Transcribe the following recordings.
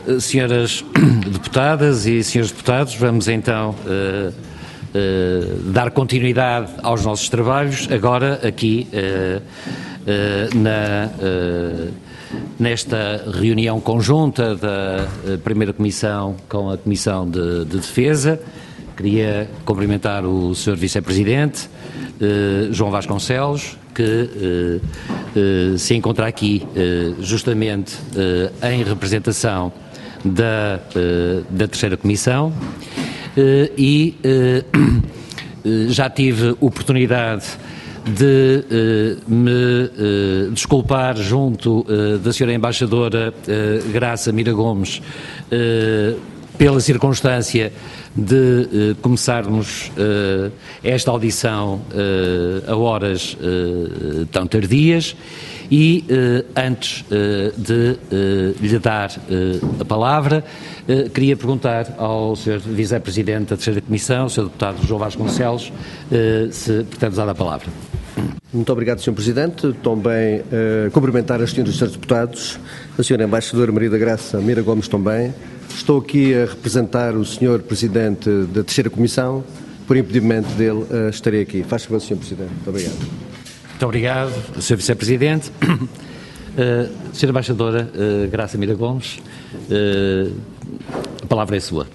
Senhoras deputadas e senhores deputados, vamos então dar continuidade aos nossos trabalhos, agora aqui nesta reunião conjunta da Primeira Comissão com a Comissão de Defesa. Queria cumprimentar o Sr. Vice-Presidente, João Vasconcelos, que se encontra aqui justamente em representação da Terceira Comissão e já tive oportunidade de me desculpar junto da Sra. Embaixadora Graça Mira Gomes pela circunstância de começarmos esta audição a horas tão tardias e antes de lhe dar a palavra, queria perguntar ao Sr. Vice-Presidente da Terceira Comissão, o Sr. Deputado João Vasconcelos, se pretende usar a palavra. Muito obrigado, Sr. Presidente. Também cumprimentar as senhoras e senhores deputados, a Sra. Embaixadora Maria da Graça Mira Gomes também. Estou aqui a representar o Sr. Presidente da Terceira Comissão. Por impedimento dele, estarei aqui. Faz favor, Sr. Presidente. Muito obrigado. Muito obrigado, Sr. Vice-Presidente. Sra. Embaixadora Graça Mira Gomes, a palavra é sua.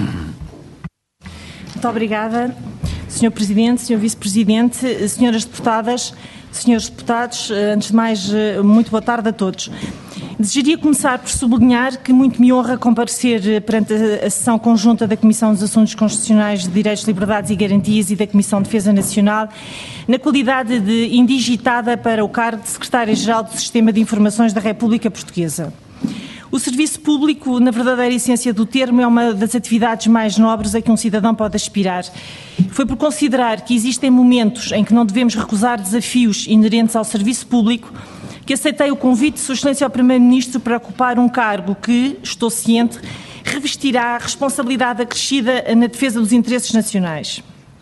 Muito obrigada, Sr. Presidente, Sr. Vice-Presidente, senhoras deputadas, senhores deputados. Antes de mais, muito boa tarde a todos. Desejaria começar por sublinhar que muito me honra comparecer perante a sessão conjunta da Comissão dos Assuntos Constitucionais de Direitos, Liberdades e Garantias e da Comissão de Defesa Nacional, na qualidade de indigitada para o cargo de Secretária-Geral do Sistema de Informações da República Portuguesa. O serviço público, na verdadeira essência do termo, é uma das atividades mais nobres a que um cidadão pode aspirar. Foi por considerar que existem momentos em que não devemos recusar desafios inerentes ao serviço público que aceitei o convite de Sua Excelência ao Primeiro-Ministro para ocupar um cargo que, estou ciente, revestirá responsabilidade acrescida na defesa dos interesses nacionais.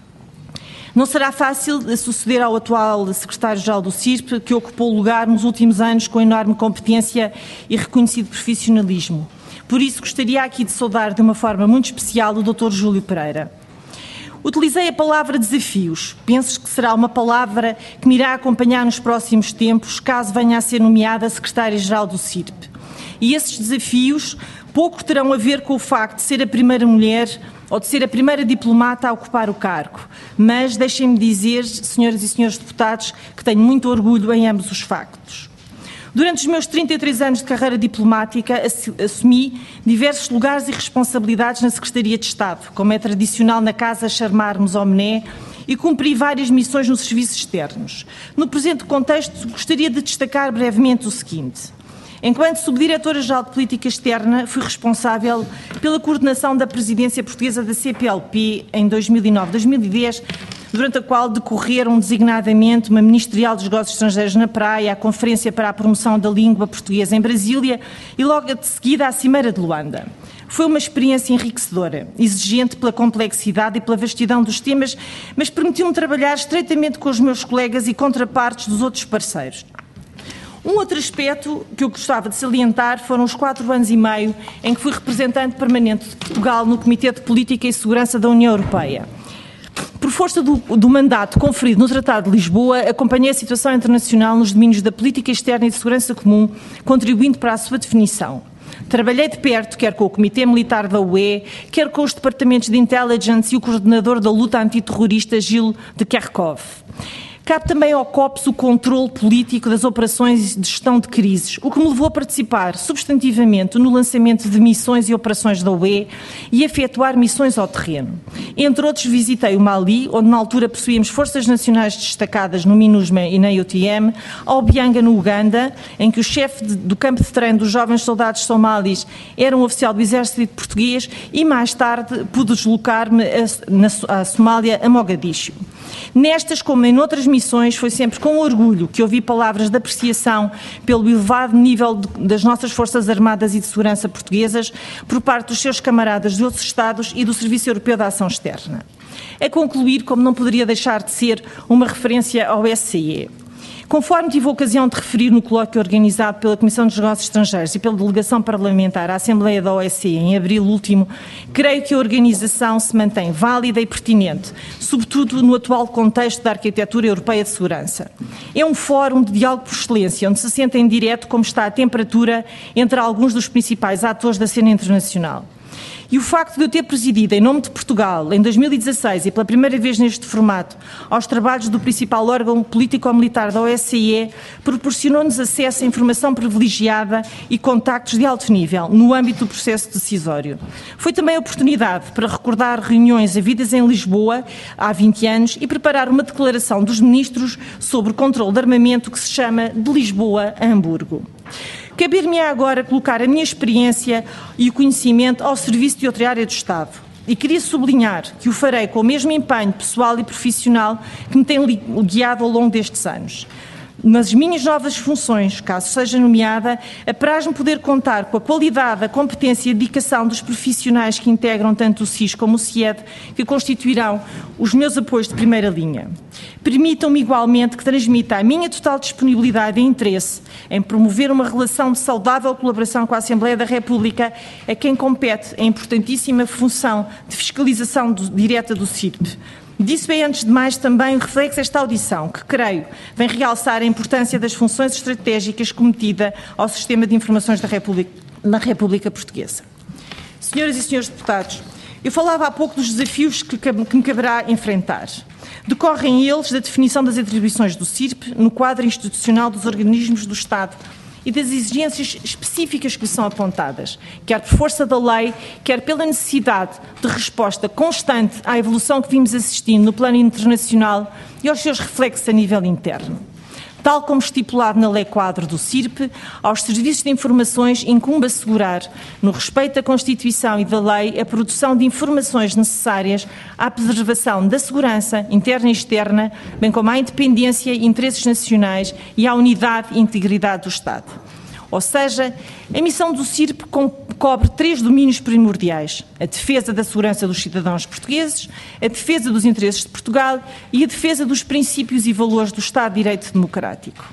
Não será fácil suceder ao atual Secretário-Geral do CIRP, que ocupou o lugar nos últimos anos com enorme competência e reconhecido profissionalismo. Por isso, gostaria aqui de saudar de uma forma muito especial o Dr. Júlio Pereira. Utilizei a palavra desafios. Penso que será uma palavra que me irá acompanhar nos próximos tempos, caso venha a ser nomeada Secretária-Geral do CIRP. E esses desafios pouco terão a ver com o facto de ser a primeira mulher ou de ser a primeira diplomata a ocupar o cargo. Mas deixem-me dizer, senhoras e senhores deputados, que tenho muito orgulho em ambos os factos. Durante os meus 33 anos de carreira diplomática, assumi diversos lugares e responsabilidades na Secretaria de Estado, como é tradicional na Casa chamarmos homené, e cumpri várias missões nos serviços externos. No presente contexto, gostaria de destacar brevemente o seguinte. Enquanto Subdiretora-Geral de Política Externa, fui responsável pela coordenação da presidência portuguesa da CPLP em 2009-2010, durante a qual decorreram designadamente uma Ministerial dos Negócios Estrangeiros na Praia, a Conferência para a Promoção da Língua Portuguesa em Brasília e logo de seguida a Cimeira de Luanda. Foi uma experiência enriquecedora, exigente pela complexidade e pela vastidão dos temas, mas permitiu-me trabalhar estreitamente com os meus colegas e contrapartes dos outros parceiros. Um outro aspecto que eu gostava de salientar foram os 4 anos e meio em que fui representante permanente de Portugal no Comitê de Política e Segurança da União Europeia. Por força do mandato conferido no Tratado de Lisboa, acompanhei a situação internacional nos domínios da política externa e de segurança comum, contribuindo para a sua definição. Trabalhei de perto, quer com o Comitê Militar da UE, quer com os departamentos de Intelligence e o coordenador da luta antiterrorista, Gilles de Kerchove. Cabe também ao COPS o controle político das operações de gestão de crises, o que me levou a participar substantivamente no lançamento de missões e operações da UE e a efetuar missões ao terreno. Entre outros, visitei o Mali, onde na altura possuíamos forças nacionais destacadas no MINUSMA e na UTM, ao Bianga, no Uganda, em que o chefe do campo de treino dos jovens soldados somalis era um oficial do exército português e mais tarde pude deslocar-me à Somália, a Mogadiscio. Nestas, como em outras missões, foi sempre com orgulho que ouvi palavras de apreciação pelo elevado nível das nossas Forças Armadas e de Segurança portuguesas por parte dos seus camaradas de outros Estados e do Serviço Europeu de Ação Externa. A concluir, como não poderia deixar de ser, uma referência ao SCE. Conforme tive a ocasião de referir no colóquio organizado pela Comissão dos Negócios Estrangeiros e pela Delegação Parlamentar à Assembleia da OSCE em abril último, creio que a organização se mantém válida e pertinente, sobretudo no atual contexto da arquitetura europeia de segurança. É um fórum de diálogo por excelência, onde se sente em direto como está a temperatura entre alguns dos principais atores da cena internacional. E o facto de eu ter presidido, em nome de Portugal, em 2016 e pela primeira vez neste formato, aos trabalhos do principal órgão político-militar da OSCE, proporcionou-nos acesso a informação privilegiada e contactos de alto nível no âmbito do processo decisório. Foi também a oportunidade para recordar reuniões havidas em Lisboa há 20 anos e preparar uma declaração dos ministros sobre o controle de armamento que se chama de Lisboa a Hamburgo. Caber-me-á agora colocar a minha experiência e o conhecimento ao serviço de outra área do Estado. E queria sublinhar que o farei com o mesmo empenho pessoal e profissional que me tem guiado ao longo destes anos. Nas minhas novas funções, caso seja nomeada, apraz-me poder contar com a qualidade, a competência e a dedicação dos profissionais que integram tanto o SIS como o CIED, que constituirão os meus apoios de primeira linha. Permitam-me igualmente que transmita a minha total disponibilidade e interesse em promover uma relação de saudável colaboração com a Assembleia da República, a quem compete a importantíssima função de fiscalização direta do CIRP. Disse bem antes de mais também o reflexo desta audição, que creio vem realçar a importância das funções estratégicas cometida ao sistema de informações na República Portuguesa. Senhoras e senhores deputados, eu falava há pouco dos desafios que me caberá enfrentar. Decorrem eles da definição das atribuições do CIRP no quadro institucional dos organismos do Estado e das exigências específicas que lhe são apontadas, quer por força da lei, quer pela necessidade de resposta constante à evolução que vimos assistindo no plano internacional e aos seus reflexos a nível interno. Tal como estipulado na Lei Quadro do CIRP, aos serviços de informações incumbe assegurar, no respeito à Constituição e da lei, a produção de informações necessárias à preservação da segurança interna e externa, bem como à independência e interesses nacionais e à unidade e integridade do Estado. Ou seja, a missão do CIRP cobre 3 domínios primordiais: a defesa da segurança dos cidadãos portugueses, a defesa dos interesses de Portugal e a defesa dos princípios e valores do Estado de Direito Democrático.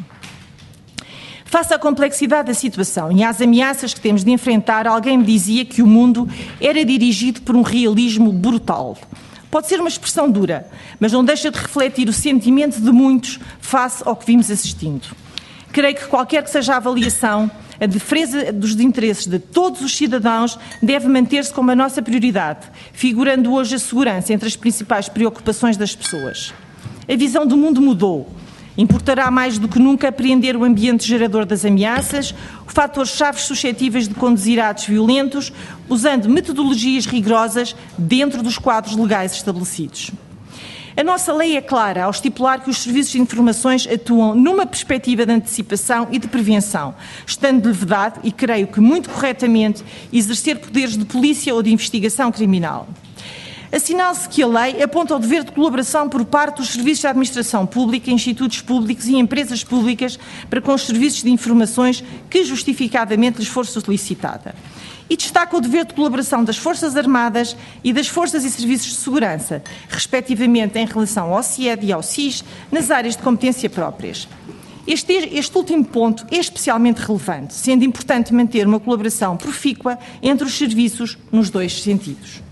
Face à complexidade da situação e às ameaças que temos de enfrentar, alguém me dizia que o mundo era dirigido por um realismo brutal. Pode ser uma expressão dura, mas não deixa de refletir o sentimento de muitos face ao que vimos assistindo. Creio que qualquer que seja a avaliação, a defesa dos interesses de todos os cidadãos deve manter-se como a nossa prioridade, figurando hoje a segurança entre as principais preocupações das pessoas. A visão do mundo mudou. Importará mais do que nunca apreender o ambiente gerador das ameaças, fatores-chave suscetíveis de conduzir a atos violentos, usando metodologias rigorosas dentro dos quadros legais estabelecidos. A nossa lei é clara ao estipular que os serviços de informações atuam numa perspectiva de antecipação e de prevenção, estando de verdade, e creio que muito corretamente, exercer poderes de polícia ou de investigação criminal. Assinala-se que a lei aponta ao dever de colaboração por parte dos serviços de administração pública, institutos públicos e empresas públicas para com os serviços de informações que justificadamente lhes for solicitada. E destaca o dever de colaboração das Forças Armadas e das Forças e Serviços de Segurança, respectivamente em relação ao CIED e ao SIS, nas áreas de competência próprias. Este último ponto é especialmente relevante, sendo importante manter uma colaboração profícua entre os serviços nos dois sentidos.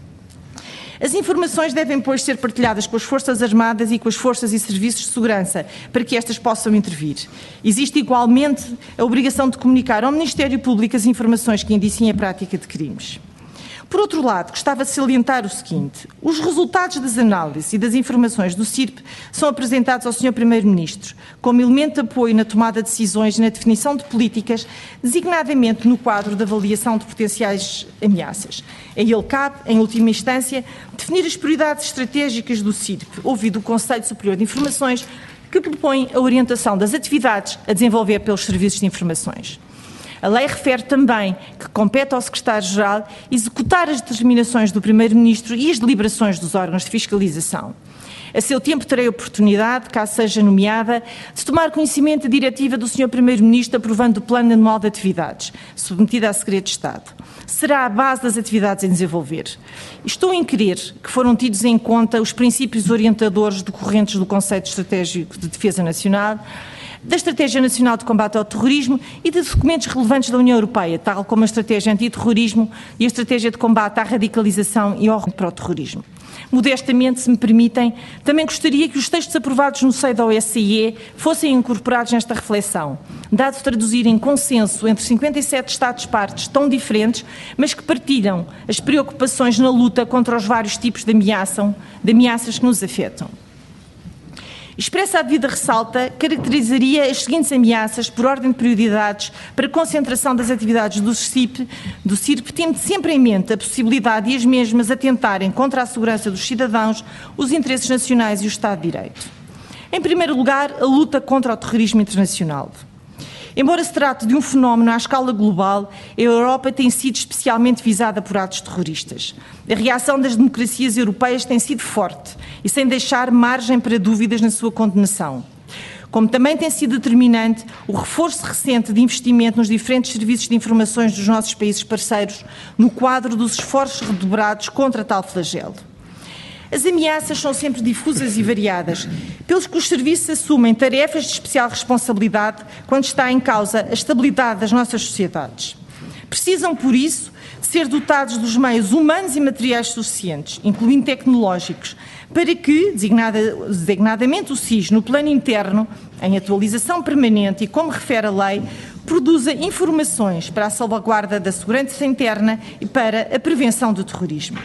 As informações devem, pois, ser partilhadas com as Forças Armadas e com as Forças e Serviços de Segurança, para que estas possam intervir. Existe igualmente a obrigação de comunicar ao Ministério Público as informações que indiciem a prática de crimes. Por outro lado, gostava de salientar o seguinte: os resultados das análises e das informações do CIRP são apresentados ao Sr. Primeiro-Ministro como elemento de apoio na tomada de decisões e na definição de políticas, designadamente no quadro da avaliação de potenciais ameaças. A ele cabe, em última instância, definir as prioridades estratégicas do CIRP, ouvido o Conselho Superior de Informações, que propõe a orientação das atividades a desenvolver pelos serviços de informações. A lei refere também que compete ao Secretário-Geral executar as determinações do Primeiro-Ministro e as deliberações dos órgãos de fiscalização. A seu tempo terei a oportunidade, caso seja nomeada, de tomar conhecimento da diretiva do Sr. Primeiro-Ministro aprovando o Plano Anual de Atividades, submetida a segredo de Estado. Será a base das atividades em desenvolver. Estou em crer que foram tidos em conta os princípios orientadores decorrentes do Conceito Estratégico de Defesa Nacional, da Estratégia Nacional de Combate ao Terrorismo e de documentos relevantes da União Europeia, tal como a Estratégia Antiterrorismo e a Estratégia de Combate à Radicalização e ao para o Terrorismo. Modestamente, se me permitem, também gostaria que os textos aprovados no seio da OSCE fossem incorporados nesta reflexão, dado traduzirem consenso entre 57 Estados-partes tão diferentes, mas que partilham as preocupações na luta contra os vários tipos de ameaças que nos afetam. Expressa a devida ressalta, caracterizaria as seguintes ameaças por ordem de prioridades para a concentração das atividades do CIRP, tendo sempre em mente a possibilidade de as mesmas atentarem contra a segurança dos cidadãos, os interesses nacionais e o Estado de Direito. Em primeiro lugar, a luta contra o terrorismo internacional. Embora se trate de um fenómeno à escala global, a Europa tem sido especialmente visada por atos terroristas. A reação das democracias europeias tem sido forte e sem deixar margem para dúvidas na sua condenação. Como também tem sido determinante o reforço recente de investimento nos diferentes serviços de informações dos nossos países parceiros no quadro dos esforços redobrados contra tal flagelo. As ameaças são sempre difusas e variadas, pelos que os serviços assumem tarefas de especial responsabilidade quando está em causa a estabilidade das nossas sociedades. Precisam, por isso, de ser dotados dos meios humanos e materiais suficientes, incluindo tecnológicos, para que, designadamente o SIS, no plano interno, em atualização permanente e como refere a lei, produza informações para a salvaguarda da segurança interna e para a prevenção do terrorismo.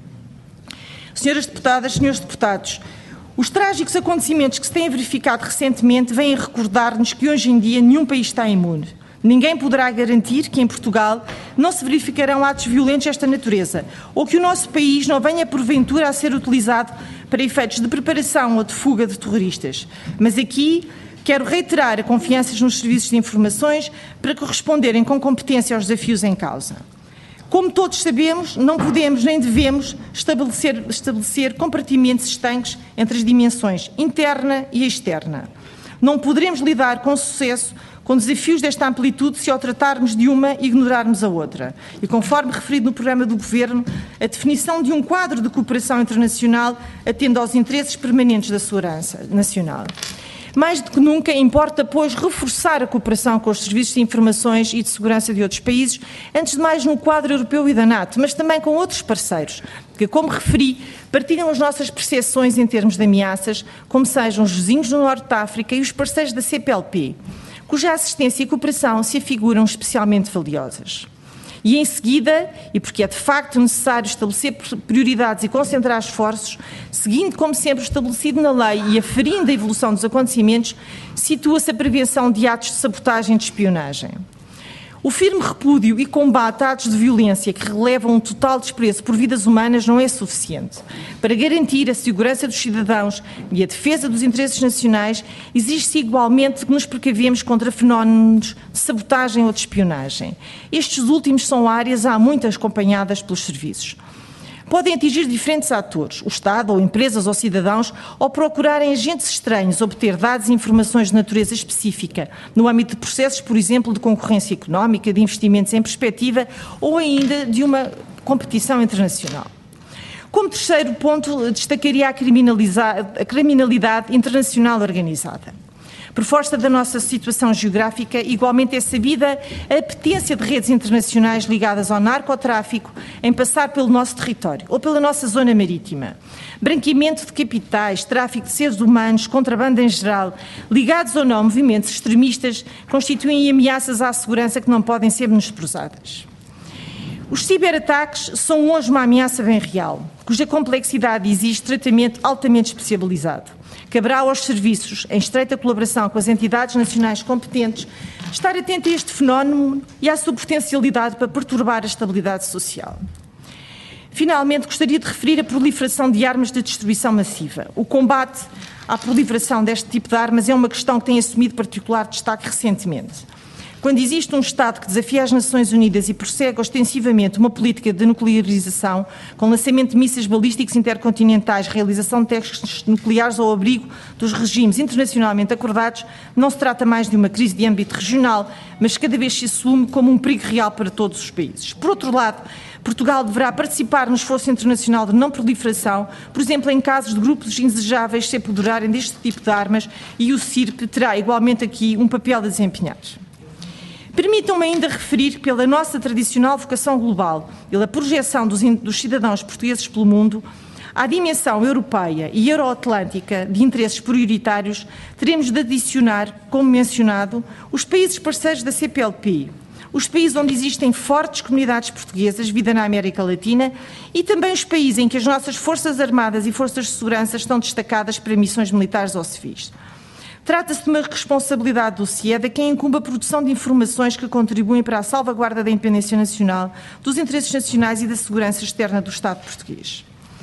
Senhoras deputadas, senhores deputados, os trágicos acontecimentos que se têm verificado recentemente vêm a recordar-nos que hoje em dia nenhum país está imune. Ninguém poderá garantir que em Portugal não se verificarão atos violentos desta natureza ou que o nosso país não venha porventura a ser utilizado para efeitos de preparação ou de fuga de terroristas. Mas aqui quero reiterar a confiança nos serviços de informações para corresponderem com competência aos desafios em causa. Como todos sabemos, não podemos nem devemos estabelecer compartimentos estanques entre as dimensões interna e externa. Não poderemos lidar com sucesso com desafios desta amplitude se ao tratarmos de uma ignorarmos a outra. E conforme referido no programa do Governo, a definição de um quadro de cooperação internacional atende aos interesses permanentes da segurança nacional. Mais do que nunca, importa, pois, reforçar a cooperação com os serviços de informações e de segurança de outros países, antes de mais no quadro europeu e da NATO, mas também com outros parceiros, que, como referi, partilham as nossas percepções em termos de ameaças, como sejam os vizinhos do Norte da África e os parceiros da CPLP, cuja assistência e cooperação se afiguram especialmente valiosas. E em seguida, e porque é de facto necessário estabelecer prioridades e concentrar esforços, seguindo como sempre estabelecido na lei e aferindo a evolução dos acontecimentos, situa-se a prevenção de atos de sabotagem e de espionagem. O firme repúdio e combate a atos de violência que relevam um total desprezo por vidas humanas não é suficiente. Para garantir a segurança dos cidadãos e a defesa dos interesses nacionais, exige-se igualmente que nos precavemos contra fenómenos de sabotagem ou de espionagem. Estes últimos são áreas há muitas acompanhadas pelos serviços. Podem atingir diferentes atores, o Estado, ou empresas, ou cidadãos, ou procurarem agentes estranhos obter dados e informações de natureza específica, no âmbito de processos, por exemplo, de concorrência económica, de investimentos em perspectiva, ou ainda de uma competição internacional. Como terceiro ponto, destacaria a criminalidade internacional organizada. Por força da nossa situação geográfica, igualmente é sabida a apetência de redes internacionais ligadas ao narcotráfico em passar pelo nosso território ou pela nossa zona marítima. Branqueamento de capitais, tráfico de seres humanos, contrabando em geral, ligados ou não a movimentos extremistas, constituem ameaças à segurança que não podem ser menosprezadas. Os ciberataques são hoje uma ameaça bem real, cuja complexidade exige tratamento altamente especializado. Caberá aos serviços, em estreita colaboração com as entidades nacionais competentes, estar atento a este fenómeno e à sua potencialidade para perturbar a estabilidade social. Finalmente, gostaria de referir a proliferação de armas de destruição massiva. O combate à proliferação deste tipo de armas é uma questão que tem assumido particular destaque recentemente. Quando existe um Estado que desafia as Nações Unidas e prossegue ostensivamente uma política de nuclearização, com lançamento de mísseis balísticos intercontinentais, realização de testes nucleares ao abrigo dos regimes internacionalmente acordados, não se trata mais de uma crise de âmbito regional, mas cada vez se assume como um perigo real para todos os países. Por outro lado, Portugal deverá participar no esforço internacional de não proliferação, por exemplo, em casos de grupos indesejáveis se apoderarem deste tipo de armas, e o CIRP terá igualmente aqui um papel a desempenhar. Permitam-me ainda referir que, pela nossa tradicional vocação global, pela projeção dos cidadãos portugueses pelo mundo, à dimensão europeia e euroatlântica de interesses prioritários, teremos de adicionar, como mencionado, os países parceiros da CPLP, os países onde existem fortes comunidades portuguesas, vida na América Latina, e também os países em que as nossas Forças Armadas e Forças de Segurança estão destacadas para missões militares ou civis. Trata-se de uma responsabilidade do CIED a quem incumbe a produção de informações que contribuem para a salvaguarda da independência nacional, dos interesses nacionais e da segurança externa do Estado português.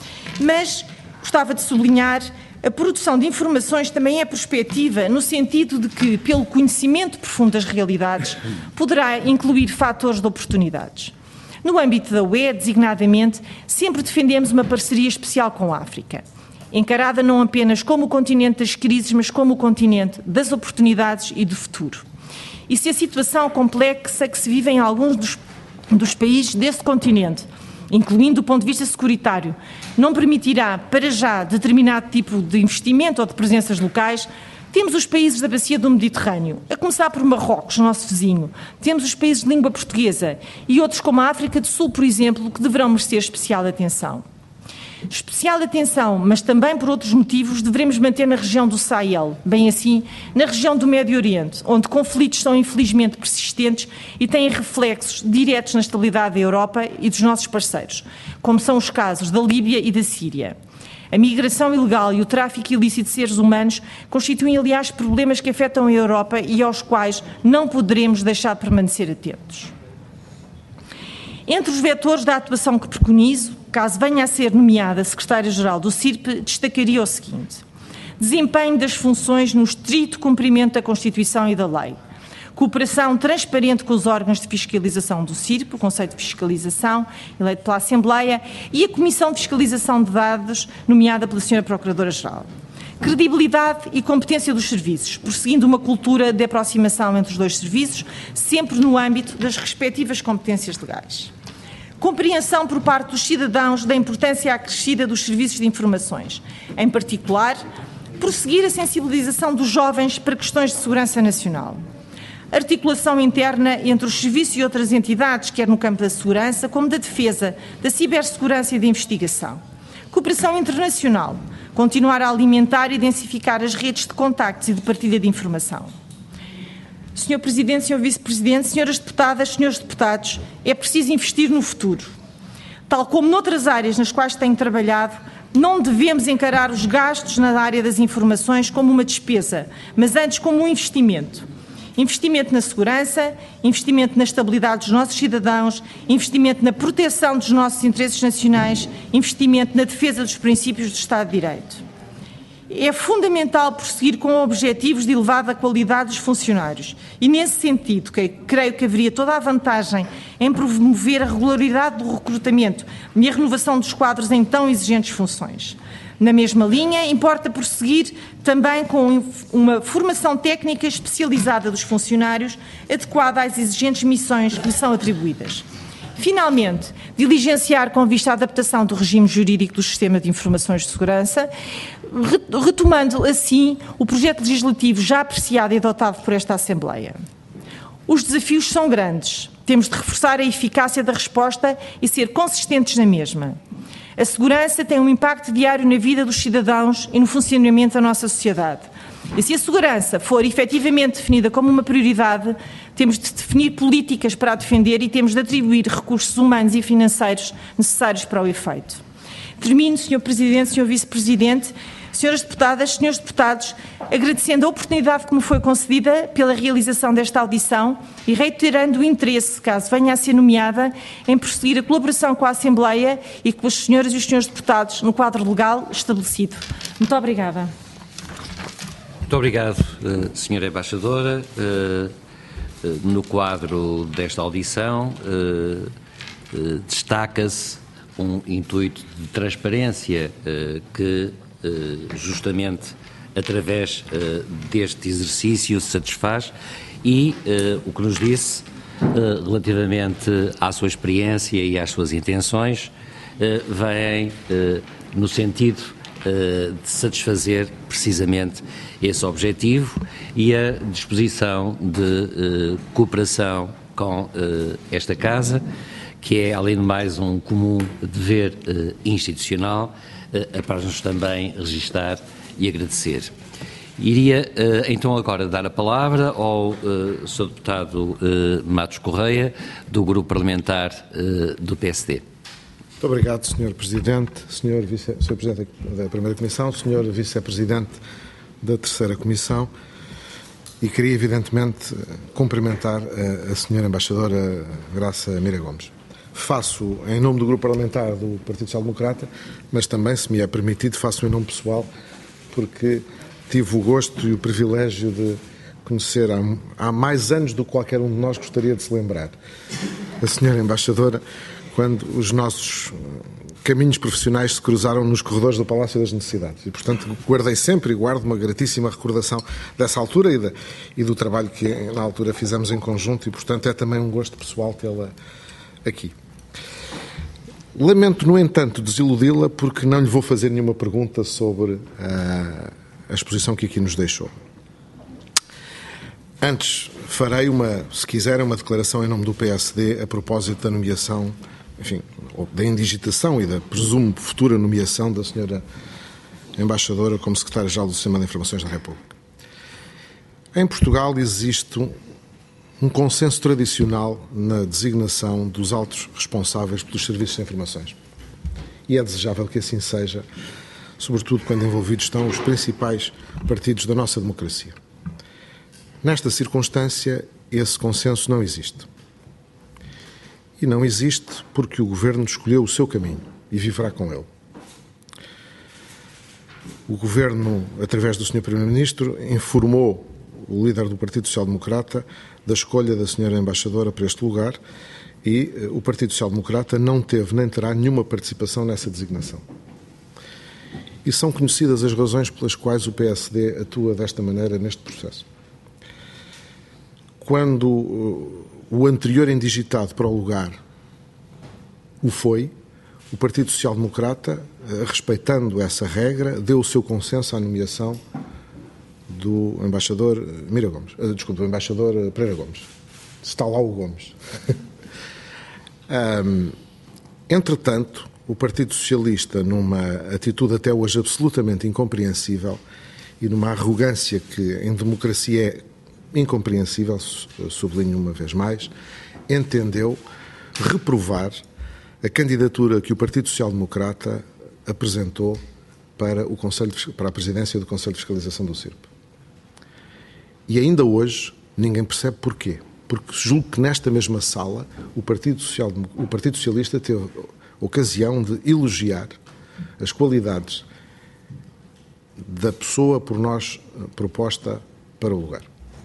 Mas gostava de sublinhar, a produção de informações também é prospectiva, no sentido de que, pelo conhecimento profundo das realidades, poderá incluir fatores de oportunidades. No âmbito da UE, designadamente, sempre defendemos uma parceria especial com a África, encarada não apenas como o continente das crises, mas como o continente das oportunidades e do futuro. E se a situação complexa que se vive em alguns dos países desse continente, incluindo do ponto de vista securitário, não permitirá, para já, determinado tipo de investimento ou de presenças locais, temos os países da bacia do Mediterrâneo, a começar por Marrocos, nosso vizinho, temos os países de língua portuguesa e outros como a África do Sul, por exemplo, que deverão merecer especial atenção. Especial atenção, mas também por outros motivos, devemos manter na região do Sahel, bem assim, na região do Médio Oriente, onde conflitos são infelizmente persistentes e têm reflexos diretos na estabilidade da Europa e dos nossos parceiros, como são os casos da Líbia e da Síria. A migração ilegal e o tráfico ilícito de seres humanos constituem, aliás, problemas que afetam a Europa e aos quais não poderemos deixar de permanecer atentos. Entre os vetores da atuação que preconizo, caso venha a ser nomeada Secretária-Geral do CIRP, destacaria o seguinte: desempenho das funções no estrito cumprimento da Constituição e da lei, cooperação transparente com os órgãos de fiscalização do CIRP, o Conselho de Fiscalização, eleito pela Assembleia, e a Comissão de Fiscalização de Dados, nomeada pela Sra. Procuradora-Geral. Credibilidade e competência dos serviços, prosseguindo uma cultura de aproximação entre os dois serviços, sempre no âmbito das respectivas competências legais. Compreensão por parte dos cidadãos da importância acrescida dos serviços de informações. Em particular, prosseguir a sensibilização dos jovens para questões de segurança nacional. Articulação interna entre os serviços e outras entidades, quer no campo da segurança, como da defesa, da cibersegurança e da investigação. Cooperação internacional. Continuar a alimentar e densificar as redes de contactos e de partilha de informação. Sr. Presidente, Sr. Vice-Presidente, Senhoras Deputadas, Senhores Deputados, é preciso investir no futuro. Tal como noutras áreas nas quais tenho trabalhado, não devemos encarar os gastos na área das informações como uma despesa, mas antes como um investimento. Investimento na segurança, investimento na estabilidade dos nossos cidadãos, investimento na proteção dos nossos interesses nacionais, investimento na defesa dos princípios do Estado de Direito. É fundamental prosseguir com objetivos de elevada qualidade dos funcionários e, nesse sentido, creio que haveria toda a vantagem em promover a regularidade do recrutamento e a renovação dos quadros em tão exigentes funções. Na mesma linha, importa prosseguir também com uma formação técnica especializada dos funcionários, adequada às exigentes missões que lhe são atribuídas. Finalmente, diligenciar com vista à adaptação do regime jurídico do Sistema de Informações de Segurança, retomando assim o projeto legislativo já apreciado e adotado por esta Assembleia. Os desafios são grandes. Temos de reforçar a eficácia da resposta e ser consistentes na mesma. A segurança tem um impacto diário na vida dos cidadãos e no funcionamento da nossa sociedade. E se a segurança for efetivamente definida como uma prioridade, temos de definir políticas para a defender e temos de atribuir recursos humanos e financeiros necessários para o efeito. Termino, Sr. Presidente, Sr. Vice-Presidente, Senhoras Deputadas, Senhores Deputados, agradecendo a oportunidade que me foi concedida pela realização desta audição e reiterando o interesse, caso venha a ser nomeada, em prosseguir a colaboração com a Assembleia e com as senhoras e os senhores deputados no quadro legal estabelecido. Muito obrigada. Muito obrigado, Sra. Embaixadora. no quadro desta audição, destaca-se um intuito de transparência que, justamente, através deste exercício se satisfaz e o que nos disse relativamente à sua experiência e às suas intenções vem no sentido de satisfazer precisamente esse objetivo e a disposição de cooperação com esta Casa, que é, além de mais, um comum dever institucional, apraz-nos também registar e agradecer. Iria então agora dar a palavra ao Sr. Deputado Matos Correia, do Grupo Parlamentar do PSD. Muito obrigado, Sr. Presidente, Sr. Presidente da Primeira Comissão, Sr. Vice-Presidente da Terceira Comissão, e queria, evidentemente, cumprimentar a Sra. Embaixadora Graça Mira Gomes. Faço em nome do Grupo Parlamentar do Partido Social Democrata, mas também, se me é permitido, faço em nome pessoal, porque tive o gosto e o privilégio de conhecer há mais anos do que qualquer um de nós gostaria de se lembrar a Sra. Embaixadora, quando os nossos caminhos profissionais se cruzaram nos corredores do Palácio das Necessidades. E, portanto, guardei sempre e guardo uma gratíssima recordação dessa altura e do trabalho que na altura fizemos em conjunto e, portanto, é também um gosto pessoal tê-la aqui. Lamento, no entanto, desiludi-la porque não lhe vou fazer nenhuma pergunta sobre a exposição que aqui nos deixou. Antes farei se quiserem, uma declaração em nome do PSD a propósito da nomeação, enfim, da indigitação e da, presumo, futura nomeação da Sra. Embaixadora como Secretária-Geral do Sistema de Informações da República. Em Portugal existe um consenso tradicional na designação dos altos responsáveis pelos serviços de informações. E é desejável que assim seja, sobretudo quando envolvidos estão os principais partidos da nossa democracia. Nesta circunstância, esse consenso não existe. E não existe porque o Governo escolheu o seu caminho e viverá com ele. O Governo, através do Sr. Primeiro-Ministro, informou o líder do Partido Social Democrata da escolha da Sra. Embaixadora para este lugar e o Partido Social Democrata não teve nem terá nenhuma participação nessa designação. E são conhecidas as razões pelas quais o PSD atua desta maneira neste processo. Quando o anterior indigitado para o lugar o foi, o Partido Social Democrata, respeitando essa regra, deu o seu consenso à nomeação do embaixador Mira Gomes. Desculpe, do embaixador Pereira Gomes. Está lá o Gomes. Entretanto, o Partido Socialista, numa atitude até hoje absolutamente incompreensível e numa arrogância que em democracia é incompreensível, sublinho uma vez mais, entendeu reprovar a candidatura que o Partido Social Democrata apresentou para a presidência do Conselho de Fiscalização do CIRP. E ainda hoje ninguém percebe porquê. Porque julgo que nesta mesma sala o Partido Socialista teve ocasião de elogiar as qualidades da pessoa por nós proposta para o lugar.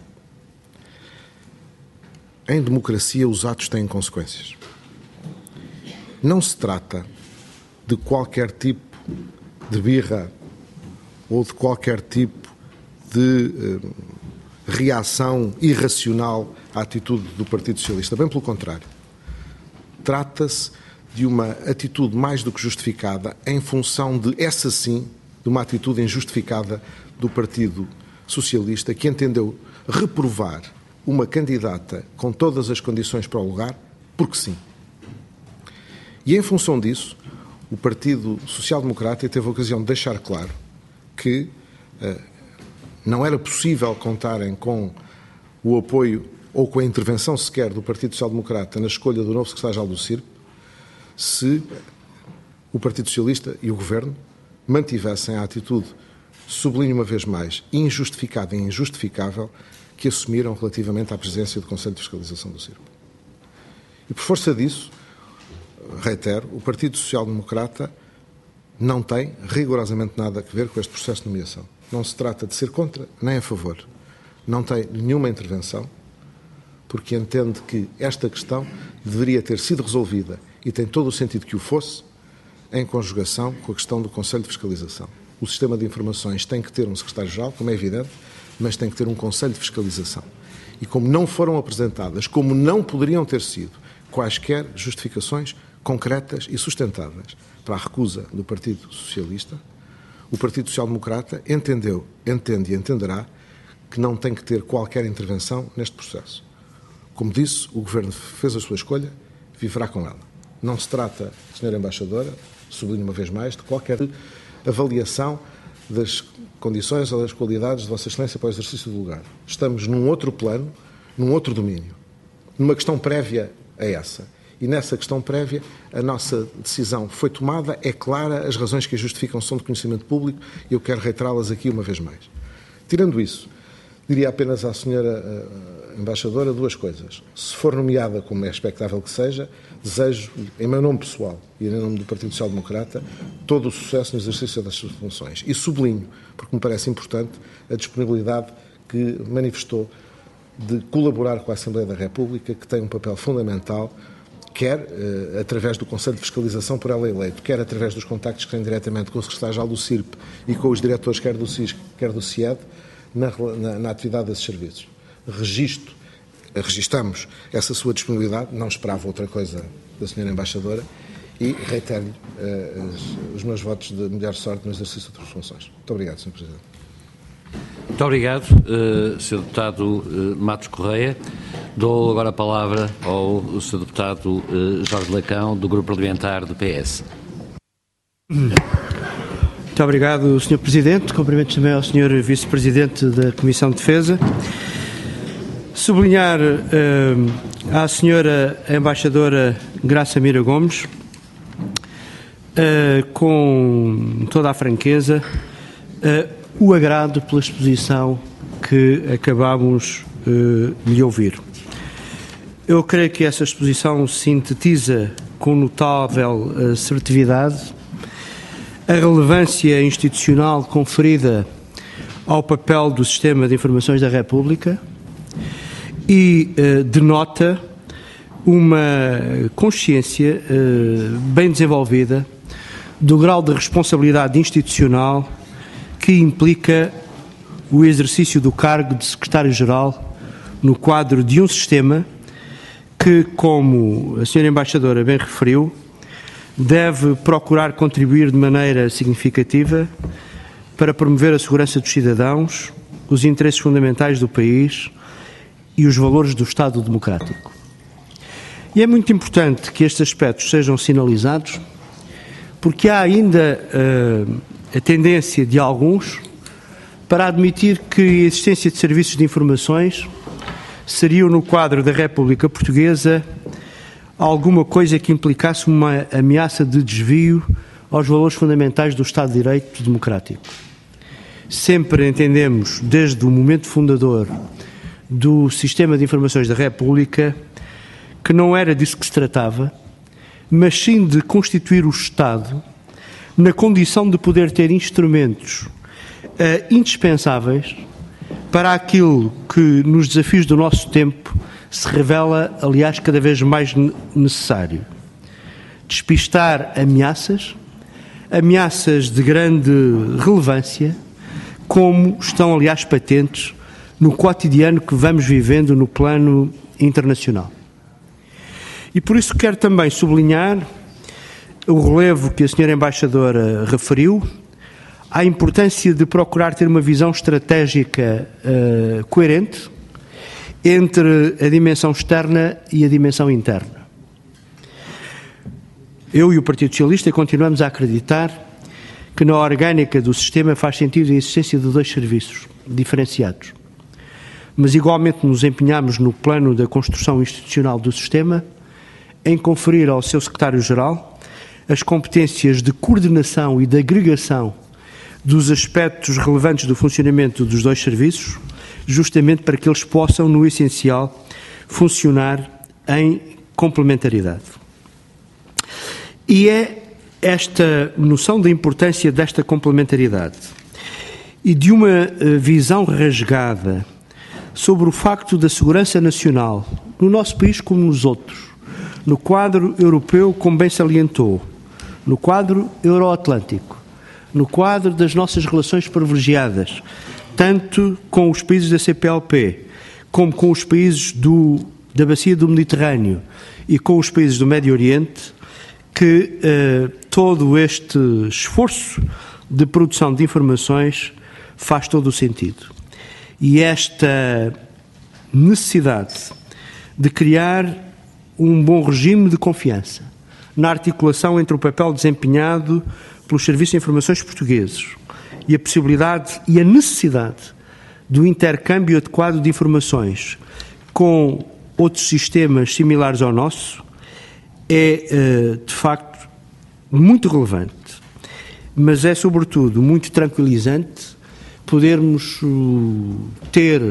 Em democracia, os atos têm consequências. Não se trata de qualquer tipo de birra ou de qualquer tipo de reação irracional à atitude do Partido Socialista. Bem pelo contrário. Trata-se de uma atitude mais do que justificada em função de, essa sim, de uma atitude injustificada do Partido Socialista que entendeu reprovar uma candidata com todas as condições para o lugar, porque sim. E em função disso, o Partido Social Democrata teve a ocasião de deixar claro que não era possível contarem com o apoio ou com a intervenção sequer do Partido Social Democrata na escolha do novo secretário-geral do CIRP se o Partido Socialista e o Governo mantivessem a atitude, sublinho uma vez mais, injustificada e injustificável que assumiram relativamente à presidência do Conselho de Fiscalização do CIRP. E por força disso, reitero, o Partido Social Democrata não tem rigorosamente nada a ver com este processo de nomeação. Não se trata de ser contra nem a favor. Não tem nenhuma intervenção. porque entende que esta questão deveria ter sido resolvida, e tem todo o sentido que o fosse, em conjugação com a questão do Conselho de Fiscalização. O sistema de informações tem que ter um secretário-geral, como é evidente, mas tem que ter um Conselho de Fiscalização. E como não foram apresentadas, como não poderiam ter sido, quaisquer justificações concretas e sustentáveis para a recusa do Partido Socialista, o Partido Social Democrata entende e entenderá que não tem que ter qualquer intervenção neste processo. Como disse, o Governo fez a sua escolha, viverá com ela. Não se trata, Sra. Embaixadora, sublinho uma vez mais, de qualquer avaliação das condições ou das qualidades de Vossa Excelência para o exercício do lugar. Estamos num outro plano, num outro domínio, numa questão prévia a essa. E nessa questão prévia, a nossa decisão foi tomada, é clara, as razões que a justificam são de conhecimento público e eu quero reiterá-las aqui uma vez mais. Tirando isso, diria apenas à Sra. Embaixadora duas coisas. Se for nomeada, como é expectável que seja, desejo, em meu nome pessoal e em nome do Partido Social Democrata, todo o sucesso no exercício das suas funções. E sublinho, porque me parece importante, a disponibilidade que manifestou de colaborar com a Assembleia da República, que tem um papel fundamental, quer através do Conselho de Fiscalização por ela eleito, quer através dos contactos que tem diretamente com o secretário-geral do CIRP e com os diretores, quer do CISC, quer do CIED, na atividade desses serviços. Registamos essa sua disponibilidade, não esperava outra coisa da Sra. Embaixadora e reitero-lhe os meus votos de melhor sorte no exercício das funções. Muito obrigado, Sr. Presidente. Muito obrigado, Sr. Deputado Matos Correia. Dou agora a palavra ao Sr. Deputado Jorge Lacão, do Grupo Parlamentar do PS. Muito obrigado, Sr. Presidente. Cumprimentos também ao Sr. Vice-Presidente da Comissão de Defesa. Sublinhar à Sra. Embaixadora Graça Mira Gomes, com toda a franqueza, o agrado pela exposição que acabamos de lhe ouvir. Eu creio que essa exposição sintetiza com notável assertividade a relevância institucional conferida ao papel do Sistema de Informações da República e denota uma consciência bem desenvolvida do grau de responsabilidade institucional que implica o exercício do cargo de Secretário-Geral no quadro de um sistema que, como a Sra. Embaixadora bem referiu, deve procurar contribuir de maneira significativa para promover a segurança dos cidadãos, os interesses fundamentais do país e os valores do Estado democrático. E é muito importante que estes aspectos sejam sinalizados, porque há ainda a tendência de alguns para admitir que a existência de serviços de informações seriam, no quadro da República Portuguesa, alguma coisa que implicasse uma ameaça de desvio aos valores fundamentais do Estado de Direito democrático. Sempre entendemos, desde o momento fundador do Sistema de Informações da República, que não era disso que se tratava, mas sim de constituir o Estado na condição de poder ter instrumentos indispensáveis para aquilo que, nos desafios do nosso tempo, se revela, aliás, cada vez mais necessário. Despistar ameaças de grande relevância, como estão, aliás, patentes no cotidiano que vamos vivendo no plano internacional. E por isso quero também sublinhar o relevo que a Sra. Embaixadora referiu, à importância de procurar ter uma visão estratégica coerente entre a dimensão externa e a dimensão interna. Eu e o Partido Socialista continuamos a acreditar que na orgânica do sistema faz sentido a existência de dois serviços diferenciados, mas igualmente nos empenhamos no plano da construção institucional do sistema em conferir ao seu secretário-geral as competências de coordenação e de agregação dos aspectos relevantes do funcionamento dos dois serviços, justamente para que eles possam, no essencial, funcionar em complementaridade. E é esta noção da importância desta complementaridade e de uma visão rasgada sobre o facto da segurança nacional, no nosso país como nos outros, no quadro europeu, como bem salientou, no quadro euroatlântico, no quadro das nossas relações privilegiadas, tanto com os países da CPLP, como com os países da Bacia do Mediterrâneo e com os países do Médio Oriente, que todo este esforço de produção de informações faz todo o sentido. E esta necessidade de criar um bom regime de confiança na articulação entre o papel desempenhado pelos Serviços de Informações portugueses e a possibilidade e a necessidade do intercâmbio adequado de informações com outros sistemas similares ao nosso é, de facto, muito relevante, mas é, sobretudo, muito tranquilizante podermos ter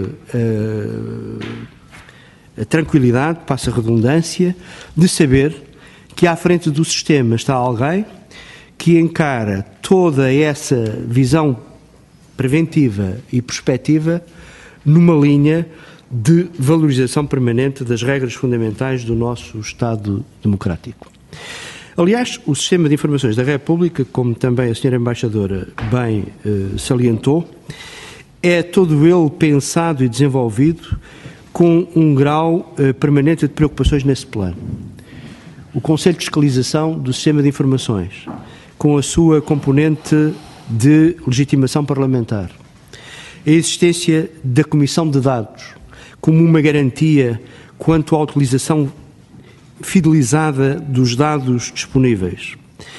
a tranquilidade, passa a redundância, de saber que à frente do sistema está alguém que encara toda essa visão preventiva e prospectiva numa linha de valorização permanente das regras fundamentais do nosso Estado democrático. Aliás, o Sistema de Informações da República, como também a Sra. Embaixadora bem salientou, é todo ele pensado e desenvolvido com um grau permanente de preocupações nesse plano. O Conselho de Fiscalização do Sistema de Informações, com a sua componente de legitimação parlamentar, a existência da Comissão de Dados, como uma garantia quanto à utilização fidelizada dos dados disponíveis.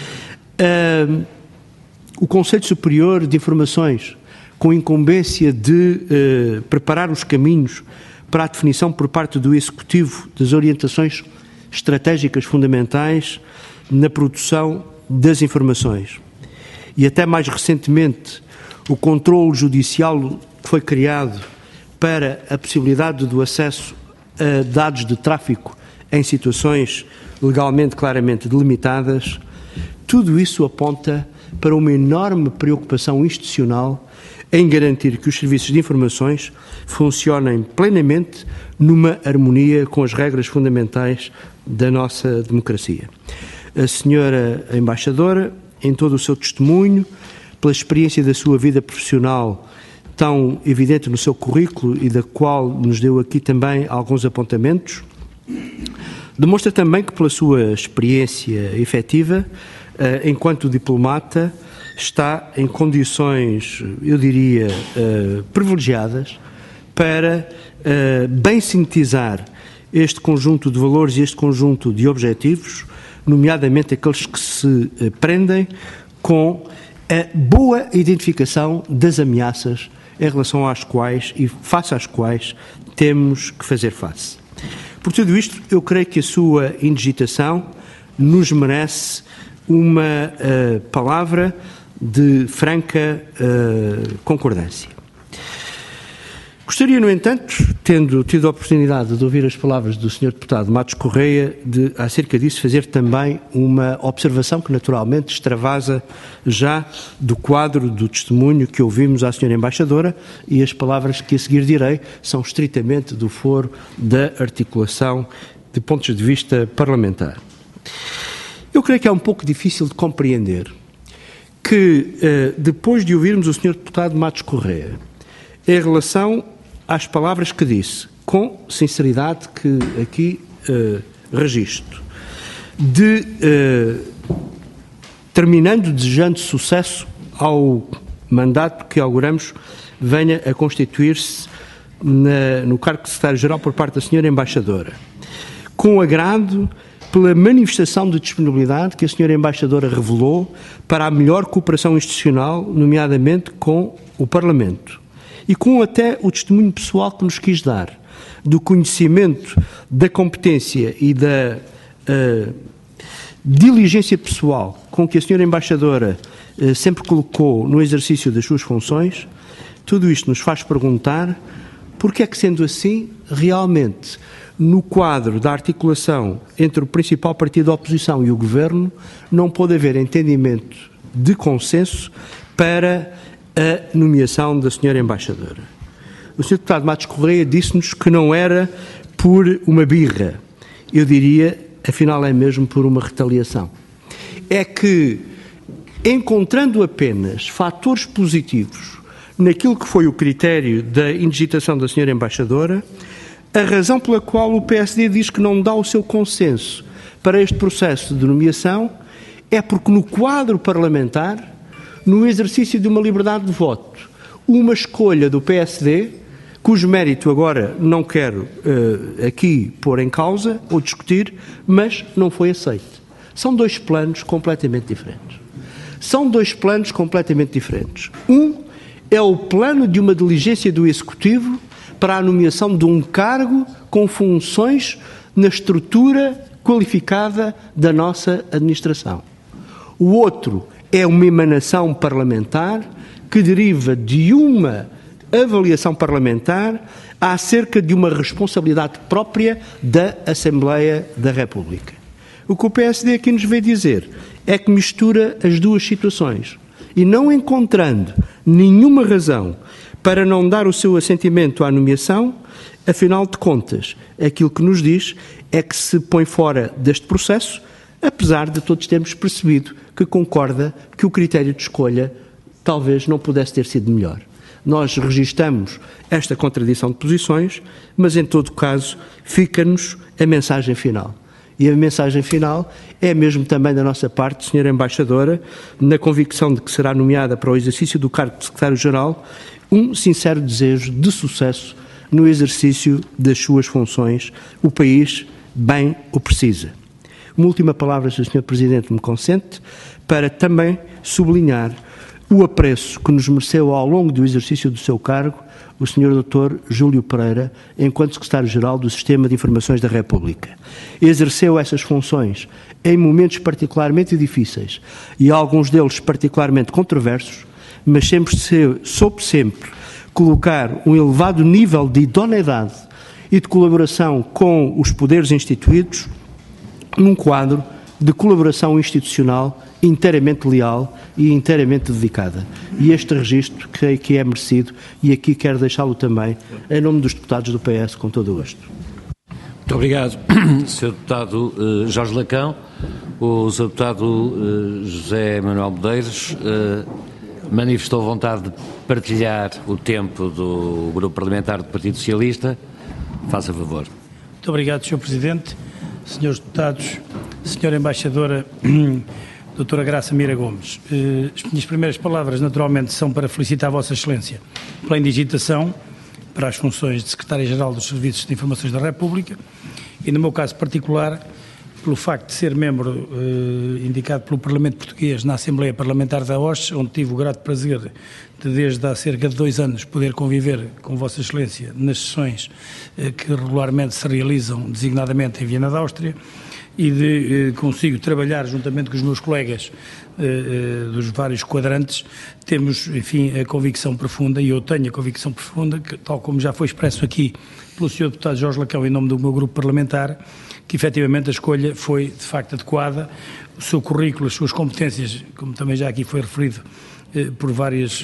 O Conselho Superior de Informações, com incumbência de preparar os caminhos para a definição por parte do Executivo das orientações estratégicas fundamentais na produção das informações. E até mais recentemente, o controle judicial que foi criado para a possibilidade do acesso a dados de tráfico em situações legalmente claramente delimitadas, tudo isso aponta para uma enorme preocupação institucional em garantir que os serviços de informações funcionem plenamente numa harmonia com as regras fundamentais da nossa democracia. A senhora Embaixadora, em todo o seu testemunho, pela experiência da sua vida profissional tão evidente no seu currículo e da qual nos deu aqui também alguns apontamentos, demonstra também que, pela sua experiência efetiva, enquanto diplomata, está em condições, eu diria, privilegiadas para bem sintetizar este conjunto de valores e este conjunto de objetivos, nomeadamente aqueles que se prendem com a boa identificação das ameaças em relação às quais e face às quais temos que fazer face. Por tudo isto, eu creio que a sua indigitação nos merece uma palavra de franca concordância. Gostaria, no entanto, tendo tido a oportunidade de ouvir as palavras do Sr. Deputado Matos Correia, de, acerca disso, fazer também uma observação que, naturalmente, extravasa já do quadro do testemunho que ouvimos à Sra. Embaixadora, e as palavras que a seguir direi são estritamente do foro da articulação de pontos de vista parlamentar. Eu creio que é um pouco difícil de compreender que, depois de ouvirmos o Sr. Deputado Matos Correia, em relação às palavras que disse, com sinceridade que aqui registro, terminando desejando sucesso ao mandato que auguramos venha a constituir-se no cargo de Secretário-Geral por parte da Sra. Embaixadora, com agrado pela manifestação de disponibilidade que a Sra. Embaixadora revelou para a melhor cooperação institucional, nomeadamente com o Parlamento, e com até o testemunho pessoal que nos quis dar, do conhecimento, da competência e da diligência pessoal com que a Sra. Embaixadora sempre colocou no exercício das suas funções. Tudo isto nos faz perguntar porque é que, sendo assim, realmente, no quadro da articulação entre o principal partido da oposição e o Governo, não pode haver entendimento de consenso para a nomeação da Sra. Embaixadora. O Sr. Deputado Matos Correia disse-nos que não era por uma birra. Eu diria, afinal, é mesmo por uma retaliação. É que, encontrando apenas fatores positivos naquilo que foi o critério da indigitação da Sra. Embaixadora, a razão pela qual o PSD diz que não dá o seu consenso para este processo de nomeação é porque no quadro parlamentar, no exercício de uma liberdade de voto, uma escolha do PSD, cujo mérito agora não quero aqui pôr em causa ou discutir, mas não foi aceito. São dois planos completamente diferentes. São dois planos completamente diferentes. Um é o plano de uma diligência do Executivo para a nomeação de um cargo com funções na estrutura qualificada da nossa administração. O outro é uma emanação parlamentar que deriva de uma avaliação parlamentar acerca de uma responsabilidade própria da Assembleia da República. O que o PSD aqui nos veio dizer é que mistura as duas situações e, não encontrando nenhuma razão para não dar o seu assentimento à nomeação, afinal de contas, aquilo que nos diz é que se põe fora deste processo, apesar de todos termos percebido que concorda que o critério de escolha talvez não pudesse ter sido melhor. Nós registamos esta contradição de posições, mas em todo caso fica-nos a mensagem final. E a mensagem final é mesmo também da nossa parte, Sra. Embaixadora, na convicção de que será nomeada para o exercício do cargo de Secretário-Geral, um sincero desejo de sucesso no exercício das suas funções. O país bem o precisa. Uma última palavra, se o Sr. Presidente me consente, para também sublinhar o apreço que nos mereceu ao longo do exercício do seu cargo o Sr. Dr. Júlio Pereira, enquanto Secretário-Geral do Sistema de Informações da República. Exerceu essas funções em momentos particularmente difíceis e alguns deles particularmente controversos, mas soube sempre colocar um elevado nível de idoneidade e de colaboração com os poderes instituídos num quadro de colaboração institucional inteiramente leal e inteiramente dedicada. E este registro creio que é merecido e aqui quero deixá-lo também em nome dos deputados do PS com todo o gosto. Muito obrigado, Sr. Deputado Jorge Lacão. O Sr. Deputado José Manuel Medeiros manifestou vontade de partilhar o tempo do Grupo Parlamentar do Partido Socialista. Faça favor. Muito obrigado, Sr. Presidente, Srs. Deputados, Sra. Embaixadora, Doutora Graça Mira Gomes. As minhas primeiras palavras, naturalmente, são para felicitar Vossa Excelência pela indigitação para as funções de Secretária-Geral dos Serviços de Informações da República e, no meu caso particular, pelo facto de ser membro indicado pelo Parlamento Português na Assembleia Parlamentar da OSCE, onde tive o grato prazer de, desde há cerca de 2 anos, poder conviver com Vossa Excelência nas sessões que regularmente se realizam, designadamente em Viena da Áustria, e de consigo trabalhar juntamente com os meus colegas dos vários quadrantes. Temos, enfim, a convicção profunda, e eu tenho a convicção profunda, que, tal como já foi expresso aqui pelo Sr. Deputado Jorge Lacão em nome do meu grupo parlamentar, que efetivamente a escolha foi de facto adequada. O seu currículo, as suas competências, como também já aqui foi referido por várias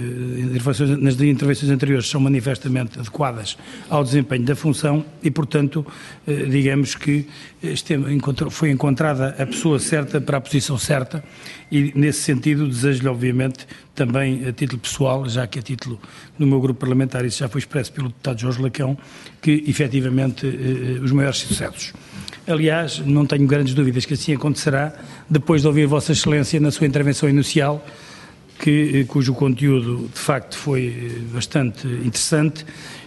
nas intervenções anteriores, são manifestamente adequadas ao desempenho da função e, portanto, digamos que foi encontrada a pessoa certa para a posição certa e, nesse sentido, desejo-lhe, obviamente, também a título pessoal, já que a título do meu grupo parlamentar, isso já foi expresso pelo deputado Jorge Lacão, que, efetivamente, os maiores sucessos. Aliás, não tenho grandes dúvidas que assim acontecerá, depois de ouvir Vossa Excelência na sua intervenção inicial, cujo conteúdo, de facto, foi bastante interessante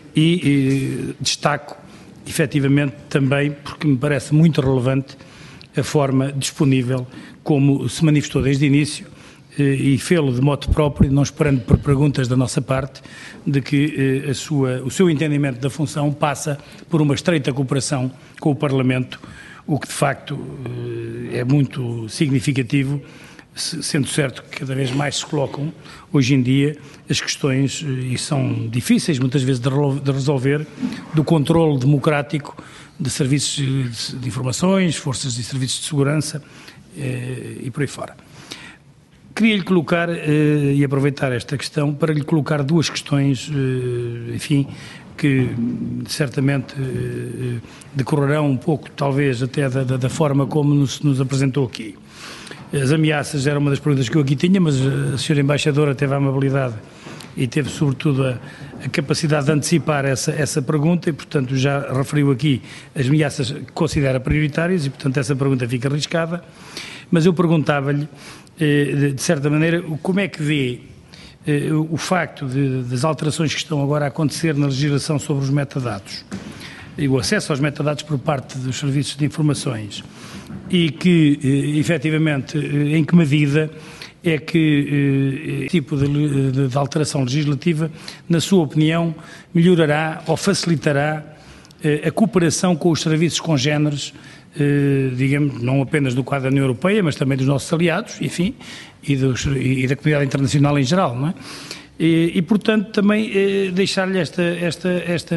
e destaco, efetivamente, também, porque me parece muito relevante, a forma disponível como se manifestou desde o início e fê-lo de modo próprio, não esperando por perguntas da nossa parte, de que o seu entendimento da função passa por uma estreita cooperação com o Parlamento, o que, de facto, é muito significativo, sendo certo que cada vez mais se colocam, hoje em dia, as questões, e são difíceis muitas vezes de resolver, do controle democrático de serviços de informações, forças e serviços de segurança e por aí fora. Queria-lhe colocar, e aproveitar esta questão, para lhe colocar duas questões, enfim, que certamente decorrerão um pouco, talvez, até da forma como nos apresentou aqui. As ameaças era uma das perguntas que eu aqui tinha, mas a senhora embaixadora teve a amabilidade e teve, sobretudo, a capacidade de antecipar essa pergunta e, portanto, já referiu aqui as ameaças que considera prioritárias e, portanto, essa pergunta fica arriscada. Mas eu perguntava-lhe, de certa maneira, como é que vê o facto das alterações que estão agora a acontecer na legislação sobre os metadados e o acesso aos metadados por parte dos serviços de informações e que, efetivamente, em que medida é que esse tipo de alteração legislativa, na sua opinião, melhorará ou facilitará a cooperação com os serviços congêneres, digamos, não apenas do quadro da União Europeia, mas também dos nossos aliados, enfim, e da comunidade internacional em geral, não é? E portanto, também deixar-lhe esta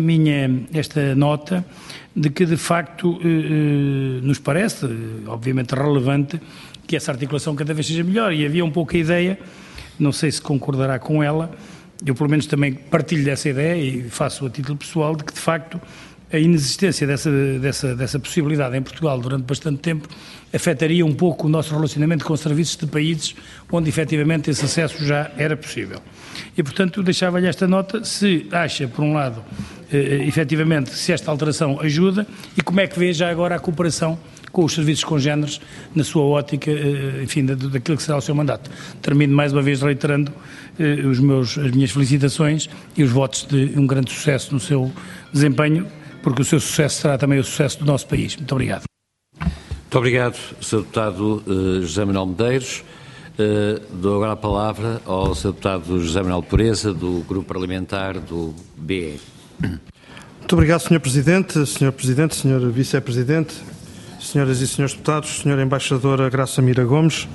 nota de que, de facto, nos parece, obviamente, relevante que essa articulação cada vez seja melhor. E havia um pouco a ideia, não sei se concordará com ela, eu pelo menos também partilho dessa ideia e faço a título pessoal, de que, de facto, a inexistência dessa possibilidade em Portugal durante bastante tempo afetaria um pouco o nosso relacionamento com serviços de países onde efetivamente esse acesso já era possível. E, portanto, deixava-lhe esta nota, se acha, por um lado, efetivamente, se esta alteração ajuda e como é que vê já agora a cooperação com os serviços congêneres na sua ótica, enfim, daquilo que será o seu mandato. Termino mais uma vez reiterando as minhas felicitações e os votos de um grande sucesso no seu desempenho, porque o seu sucesso será também o sucesso do nosso país. Muito obrigado. Muito obrigado, Sr. Deputado José Manuel Medeiros. Dou agora a palavra ao Sr. Deputado José Manuel Pureza, do Grupo Parlamentar do BE. Muito obrigado, Sr. Presidente, Sr. Vice-Presidente, Senhoras e Senhores Deputados, Sra. Embaixadora Graça Mira Gomes.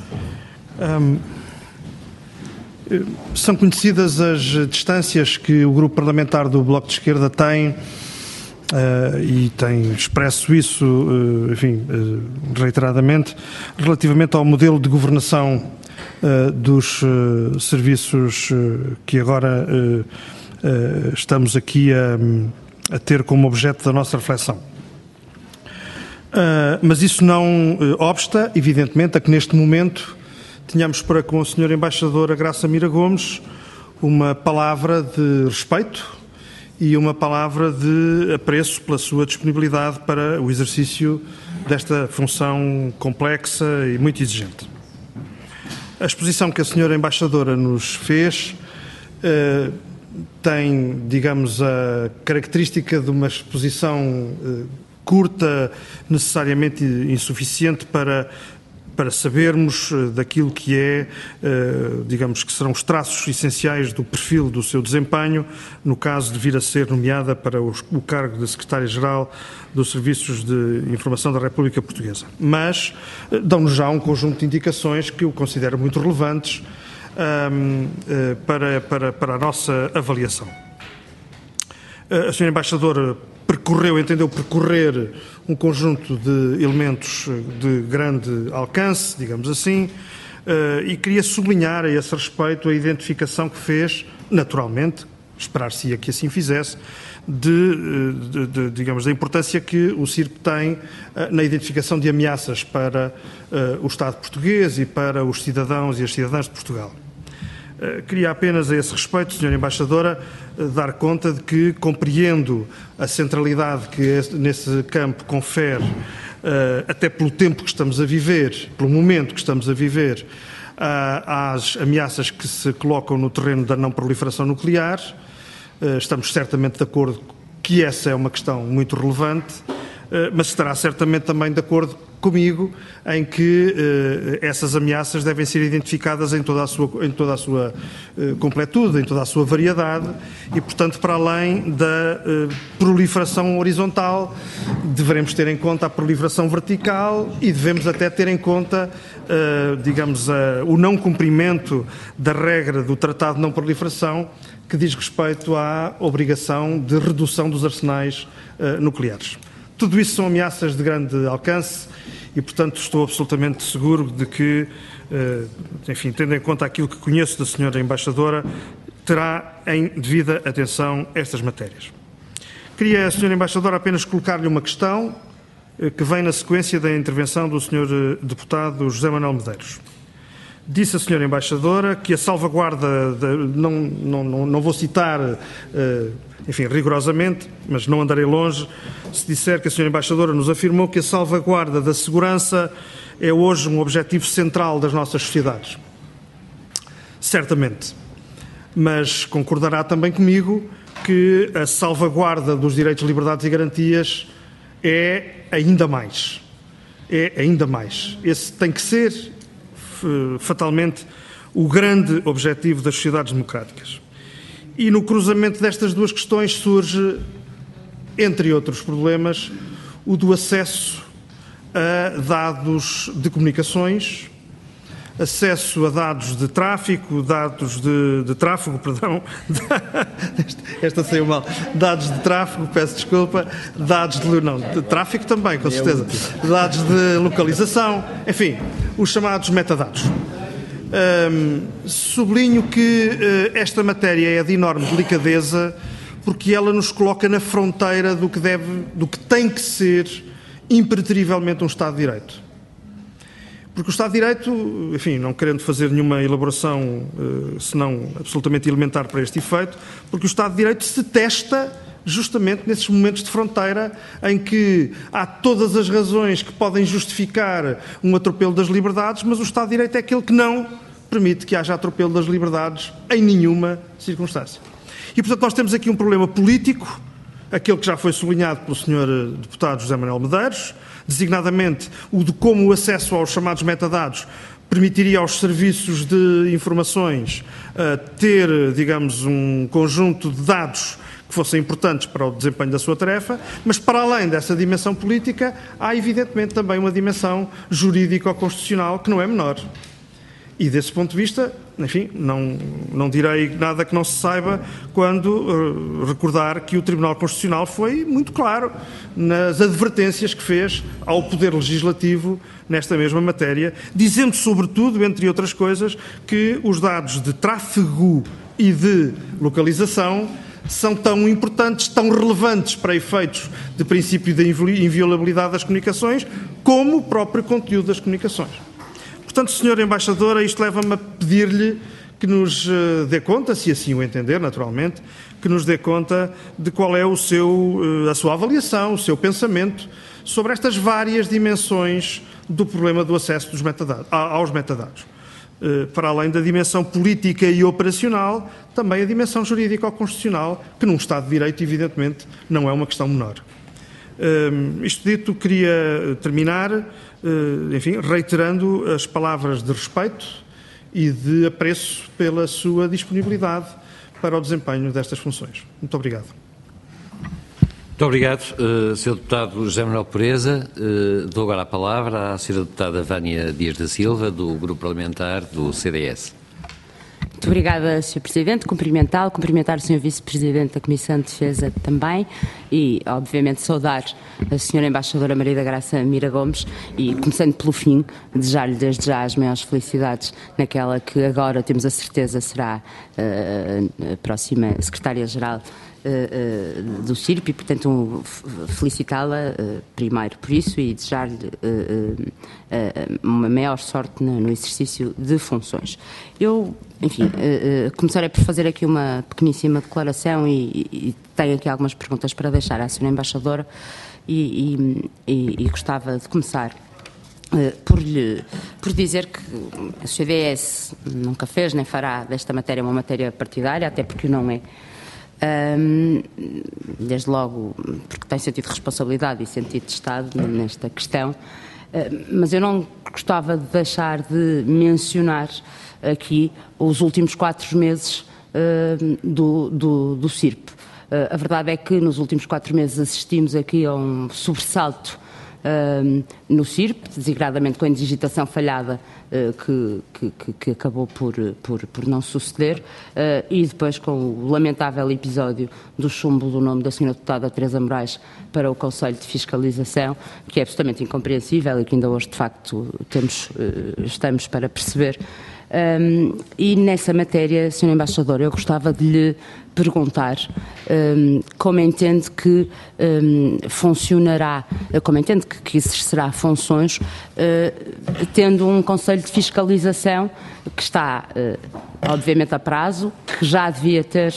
São conhecidas as distâncias que o Grupo Parlamentar do Bloco de Esquerda tem e tem expresso isso, enfim, reiteradamente, relativamente ao modelo de governação dos serviços que agora estamos aqui a ter como objeto da nossa reflexão. Mas isso não obsta, evidentemente, a que neste momento tenhamos para com a Sra. Embaixadora Graça Mira Gomes uma palavra de respeito e uma palavra de apreço pela sua disponibilidade para o exercício desta função complexa e muito exigente. A exposição que a Sra. Embaixadora nos fez tem, digamos, a característica de uma exposição curta, necessariamente insuficiente para sabermos daquilo que é, digamos, que serão os traços essenciais do perfil do seu desempenho, no caso de vir a ser nomeada para o cargo de Secretária-Geral dos Serviços de Informação da República Portuguesa. Mas dão-nos já um conjunto de indicações que eu considero muito relevantes para a nossa avaliação. A Sra. Embaixadora entendeu percorrer um conjunto de elementos de grande alcance, digamos assim, e queria sublinhar a esse respeito a identificação que fez, naturalmente, esperar-se-ia que assim fizesse, digamos, da importância que o CIRP tem na identificação de ameaças para o Estado português e para os cidadãos e as cidadãs de Portugal. Queria apenas, a esse respeito, Sra. Embaixadora, dar conta de que compreendo a centralidade que nesse campo confere, até pelo tempo que estamos a viver, pelo momento que estamos a viver, às ameaças que se colocam no terreno da não proliferação nuclear. Estamos certamente de acordo que essa é uma questão muito relevante, mas estará certamente também de acordo comigo em que essas ameaças devem ser identificadas em toda a sua completude, em toda a sua variedade e, portanto, para além da proliferação horizontal, devemos ter em conta a proliferação vertical e devemos até ter em conta, digamos, o não cumprimento da regra do Tratado de Não Proliferação que diz respeito à obrigação de redução dos arsenais nucleares. Tudo isso são ameaças de grande alcance e, portanto, estou absolutamente seguro de que, enfim, tendo em conta aquilo que conheço da Sra. Embaixadora, terá em devida atenção estas matérias. Queria, Sra. Embaixadora, apenas colocar-lhe uma questão que vem na sequência da intervenção do Sr. Deputado José Manuel Medeiros. Disse a Sra. Embaixadora que a salvaguarda, não vou citar, enfim, rigorosamente, mas não andarei longe, se disser que a Sra. Embaixadora nos afirmou que a salvaguarda da segurança é hoje um objetivo central das nossas sociedades. Certamente. Mas concordará também comigo que a salvaguarda dos direitos, liberdades e garantias é ainda mais. É ainda mais. Esse tem que ser, fatalmente, o grande objetivo das sociedades democráticas. E no cruzamento destas duas questões surge, entre outros problemas, o do acesso a dados de comunicações, acesso a dados de tráfico, esta saiu mal, dados de tráfico, peço desculpa, dados de tráfico também, com certeza, dados de localização, enfim, os chamados metadados. Sublinho que esta matéria é de enorme delicadeza porque ela nos coloca na fronteira do que tem que ser impreterivelmente um Estado de Direito. Porque o Estado de Direito, enfim, não querendo fazer nenhuma elaboração, senão absolutamente elementar para este efeito, porque o Estado de Direito se testa justamente nesses momentos de fronteira em que há todas as razões que podem justificar um atropelo das liberdades, mas o Estado de Direito é aquele que não permite que haja atropelo das liberdades em nenhuma circunstância. E, portanto, nós temos aqui um problema político, aquele que já foi sublinhado pelo Sr. Deputado José Manuel Medeiros, designadamente o de como o acesso aos chamados metadados permitiria aos serviços de informações ter, digamos, um conjunto de dados que fossem importantes para o desempenho da sua tarefa, mas para além dessa dimensão política, há evidentemente também uma dimensão jurídico-constitucional que não é menor. E desse ponto de vista, enfim, não direi nada que não se saiba quando recordar que o Tribunal Constitucional foi muito claro nas advertências que fez ao Poder Legislativo nesta mesma matéria, dizendo sobretudo, entre outras coisas, que os dados de tráfego e de localização são tão importantes, tão relevantes para efeitos de princípio da inviolabilidade das comunicações, como o próprio conteúdo das comunicações. Portanto, Sra. Embaixadora, isto leva-me a pedir-lhe que nos dê conta, se assim o entender, naturalmente, que nos dê conta de qual é a sua avaliação, o seu pensamento sobre estas várias dimensões do problema do acesso aos metadados. Para além da dimensão política e operacional, também a dimensão jurídico-constitucional, que num Estado de Direito, evidentemente, não é uma questão menor. Isto dito, queria terminar, enfim, reiterando as palavras de respeito e de apreço pela sua disponibilidade para o desempenho destas funções. Muito obrigado. Muito obrigado, Sr. Deputado José Manuel Pureza. Dou agora a palavra à Sra. Deputada Vânia Dias da Silva, do Grupo Parlamentar do CDS. Muito obrigada, Sr. Presidente. Cumprimentar o Sr. Vice-Presidente da Comissão de Defesa também e, obviamente, saudar a Sra. Embaixadora Maria da Graça Mira Gomes e, começando pelo fim, desejar-lhe desde já as maiores felicidades naquela que agora temos a certeza será a próxima Secretária-Geral do CIRP e, portanto, felicitá-la primeiro por isso e desejar-lhe uma maior sorte no exercício de funções. Eu, enfim, começarei por fazer aqui uma pequeníssima declaração e tenho aqui algumas perguntas para deixar à Sra. Embaixadora e gostava de começar por dizer que a CDS nunca fez nem fará desta matéria uma matéria partidária, até porque não é. Desde logo porque tem sentido de responsabilidade e sentido de Estado nesta questão, mas eu não gostava de deixar de mencionar aqui os últimos 4 meses do CIRP. A verdade é que nos últimos 4 meses assistimos aqui a um sobressalto no CIRP, designadamente com a indigitação falhada que acabou por não suceder, e depois com o lamentável episódio do chumbo do nome da Sra. Deputada Teresa Moraes para o Conselho de Fiscalização, que é absolutamente incompreensível e que ainda hoje, de facto, estamos para perceber. E nessa matéria, Sr. Embaixador, eu gostava de lhe perguntar como entende que funcionará, como entende que exercerá funções, tendo um Conselho de Fiscalização que está, obviamente, a prazo, que já devia ter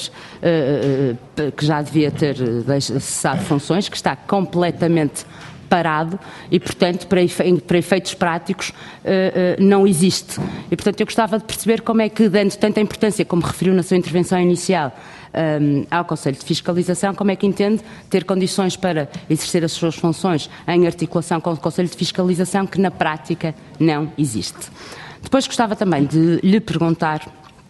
cessado funções, que está completamente parado e, portanto, para efeitos práticos, não existe. E, portanto, eu gostava de perceber como é que, dando tanta importância, como referiu na sua intervenção inicial, ao Conselho de Fiscalização, como é que entende ter condições para exercer as suas funções em articulação com o Conselho de Fiscalização, que na prática não existe. Depois gostava também de lhe perguntar,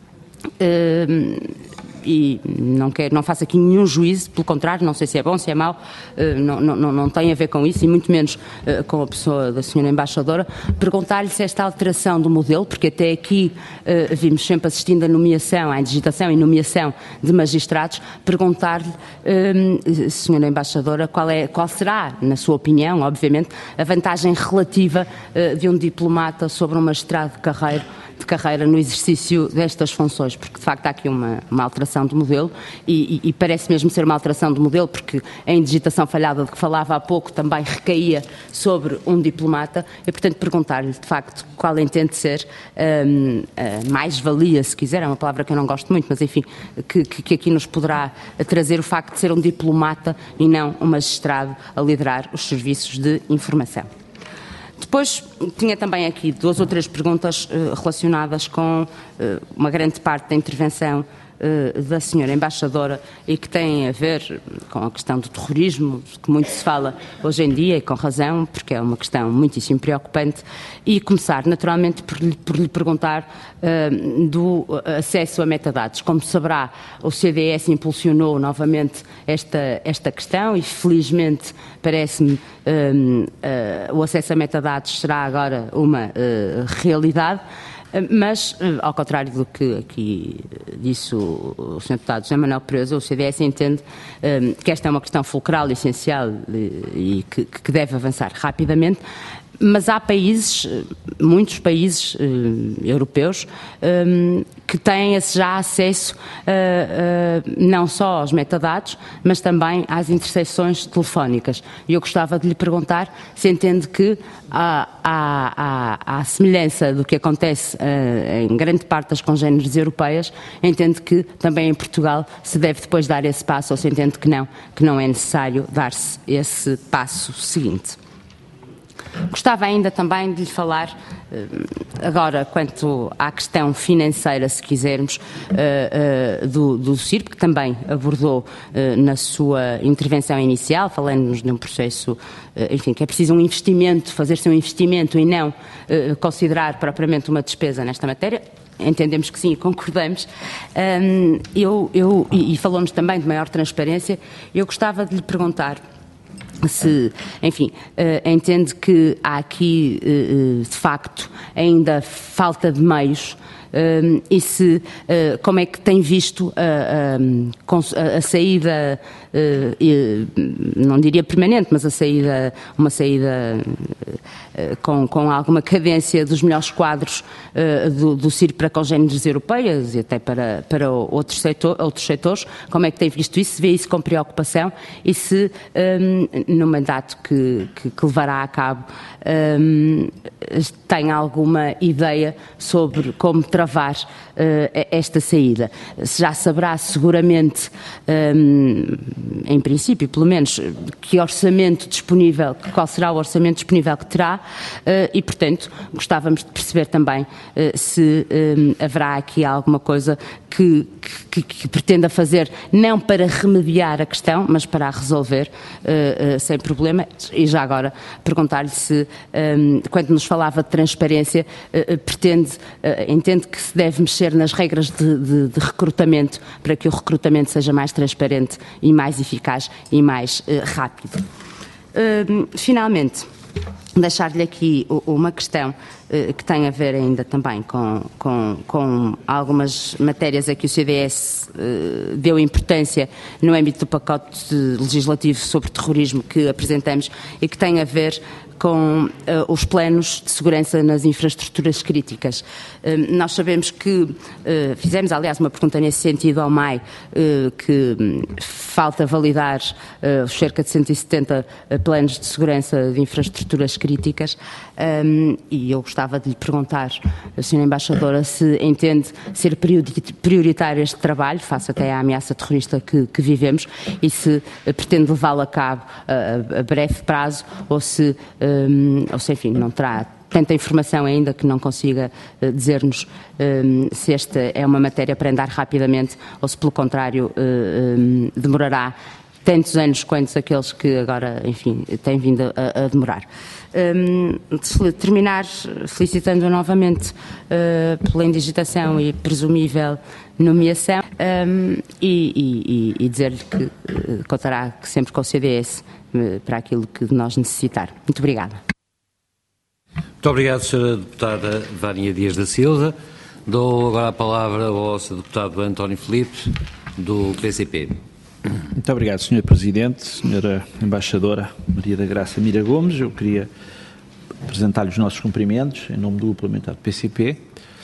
e não faço aqui nenhum juízo, pelo contrário, não sei se é bom, se é mau, não tem a ver com isso, e muito menos com a pessoa da Sra. Embaixadora, perguntar-lhe se esta alteração do modelo, porque até aqui vimos sempre assistindo à nomeação, à indigitação e nomeação de magistrados, perguntar-lhe, Sra. Embaixadora, qual será, na sua opinião, obviamente, a vantagem relativa de um diplomata sobre um magistrado de carreira no exercício destas funções, porque de facto há aqui uma alteração de modelo e parece mesmo ser uma alteração de modelo, porque a indigitação falhada de que falava há pouco também recaía sobre um diplomata e, portanto, perguntar-lhe de facto qual entende ser a mais-valia, se quiser, é uma palavra que eu não gosto muito, mas enfim, que aqui nos poderá trazer o facto de ser um diplomata e não um magistrado a liderar os serviços de informação. Depois, tinha também aqui 2 ou 3 perguntas relacionadas com uma grande parte da intervenção da Sra. Embaixadora e que têm a ver com a questão do terrorismo, que muito se fala hoje em dia, e com razão, porque é uma questão muitíssimo preocupante, e começar naturalmente por lhe perguntar do acesso a metadados. Como saberá, o CDS impulsionou novamente esta questão e, felizmente, parece-me, o acesso a metadados será agora uma realidade. Mas, ao contrário do que aqui disse o Sr. Deputado José Manuel Pereza, o CDS entende que esta é uma questão fulcral e essencial e que deve avançar rapidamente. Mas há países, muitos países europeus, que têm já acesso não só aos metadados, mas também às interseções telefónicas. E eu gostava de lhe perguntar se entende que, à semelhança do que acontece em grande parte das congêneres europeias, entende que também em Portugal se deve depois dar esse passo, ou se entende que não é necessário dar-se esse passo seguinte. Gostava ainda também de lhe falar, agora, quanto à questão financeira, se quisermos, do CIRP, que também abordou na sua intervenção inicial, falando-nos de um processo, enfim, que é preciso um investimento, fazer-se um investimento e não considerar propriamente uma despesa nesta matéria. Entendemos que sim e concordamos. E falou-nos também de maior transparência. Eu gostava de lhe perguntar se, enfim, entende que há aqui, de facto, ainda falta de meios e se, como é que tem visto a saída, não diria permanente, mas uma saída com alguma cadência dos melhores quadros do CIRP para congêneres europeias e até para outros setores, como é que tem visto isso, se vê isso com preocupação e se no mandato que levará a cabo tem alguma ideia sobre como travar esta saída. Já saberá seguramente, em princípio, pelo menos, qual será o orçamento disponível que terá e, portanto, gostávamos de perceber também se haverá aqui alguma coisa que pretenda fazer, não para remediar a questão, mas para a resolver sem problema. E já agora perguntar-lhe se, quando nos falava de transparência, entende que se deve mexer nas regras de recrutamento para que o recrutamento seja mais transparente e mais eficaz e mais rápido. Finalmente, deixar-lhe aqui uma questão que tem a ver ainda também com algumas matérias a que o CDS deu importância no âmbito do pacote legislativo sobre terrorismo que apresentamos e que tem a ver com os planos de segurança nas infraestruturas críticas. Nós sabemos que, fizemos aliás uma pergunta nesse sentido ao MAI, que falta validar os cerca de 170 planos de segurança de infraestruturas críticas, e eu gostava de lhe perguntar, a Sra. Embaixadora, se entende ser prioritário este trabalho, face até à ameaça terrorista que vivemos, e se pretende levá-lo a cabo a breve prazo, ou se enfim, não terá tanta informação ainda que não consiga dizer-nos se esta é uma matéria para andar rapidamente ou se, pelo contrário, demorará tantos anos quanto aqueles que agora, enfim, têm vindo a demorar. Terminar felicitando-a novamente pela indigitação e presumível nomeação e dizer-lhe que contará sempre com o CDS para aquilo que nós necessitar. Muito obrigada. Muito obrigado, Sra. Deputada Vânia Dias da Silva. Dou agora a palavra ao Sr. Deputado António Filipe, do PCP. Muito obrigado, Sr. Presidente, Sra. Embaixadora Maria da Graça Mira Gomes. Eu queria apresentar-lhe os nossos cumprimentos em nome do Parlamentar do PCP,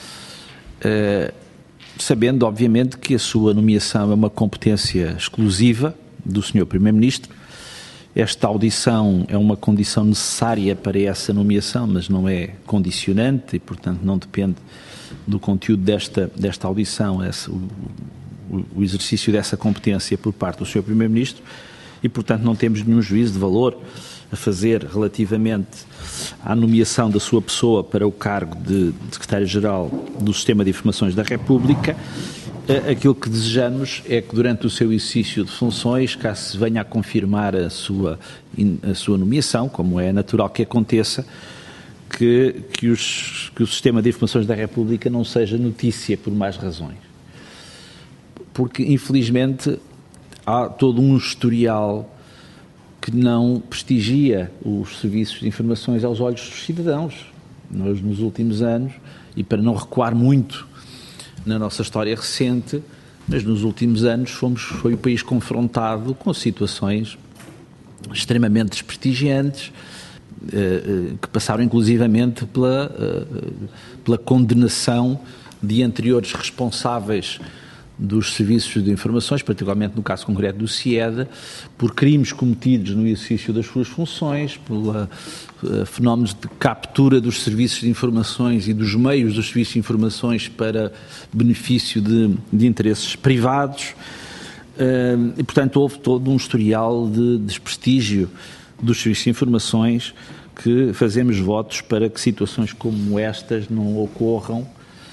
sabendo, obviamente, que a sua nomeação é uma competência exclusiva do Sr. Primeiro-Ministro. Esta audição é uma condição necessária para essa nomeação, mas não é condicionante e, portanto, não depende do conteúdo desta audição, o exercício dessa competência por parte do Sr. Primeiro-Ministro e, portanto, não temos nenhum juízo de valor a fazer relativamente à nomeação da sua pessoa para o cargo de Secretário-Geral do Sistema de Informações da República. Aquilo que desejamos é que durante o seu exercício de funções, caso se venha a confirmar a sua nomeação, como é natural que aconteça, que o Sistema de Informações da República não seja notícia por mais razões. Porque, infelizmente, há todo um historial que não prestigia os serviços de informações aos olhos dos cidadãos. Nós, nos últimos anos, e para não recuar muito na nossa história recente, mas nos últimos anos foi o país confrontado com situações extremamente desprestigiantes, que passaram inclusivamente pela condenação de anteriores responsáveis dos serviços de informações, particularmente no caso concreto do CIED, por crimes cometidos no exercício das suas funções, por fenómenos de captura dos serviços de informações e dos meios dos serviços de informações para benefício de interesses privados, e, portanto, houve todo um historial de desprestígio dos serviços de informações que fazemos votos para que situações como estas não ocorram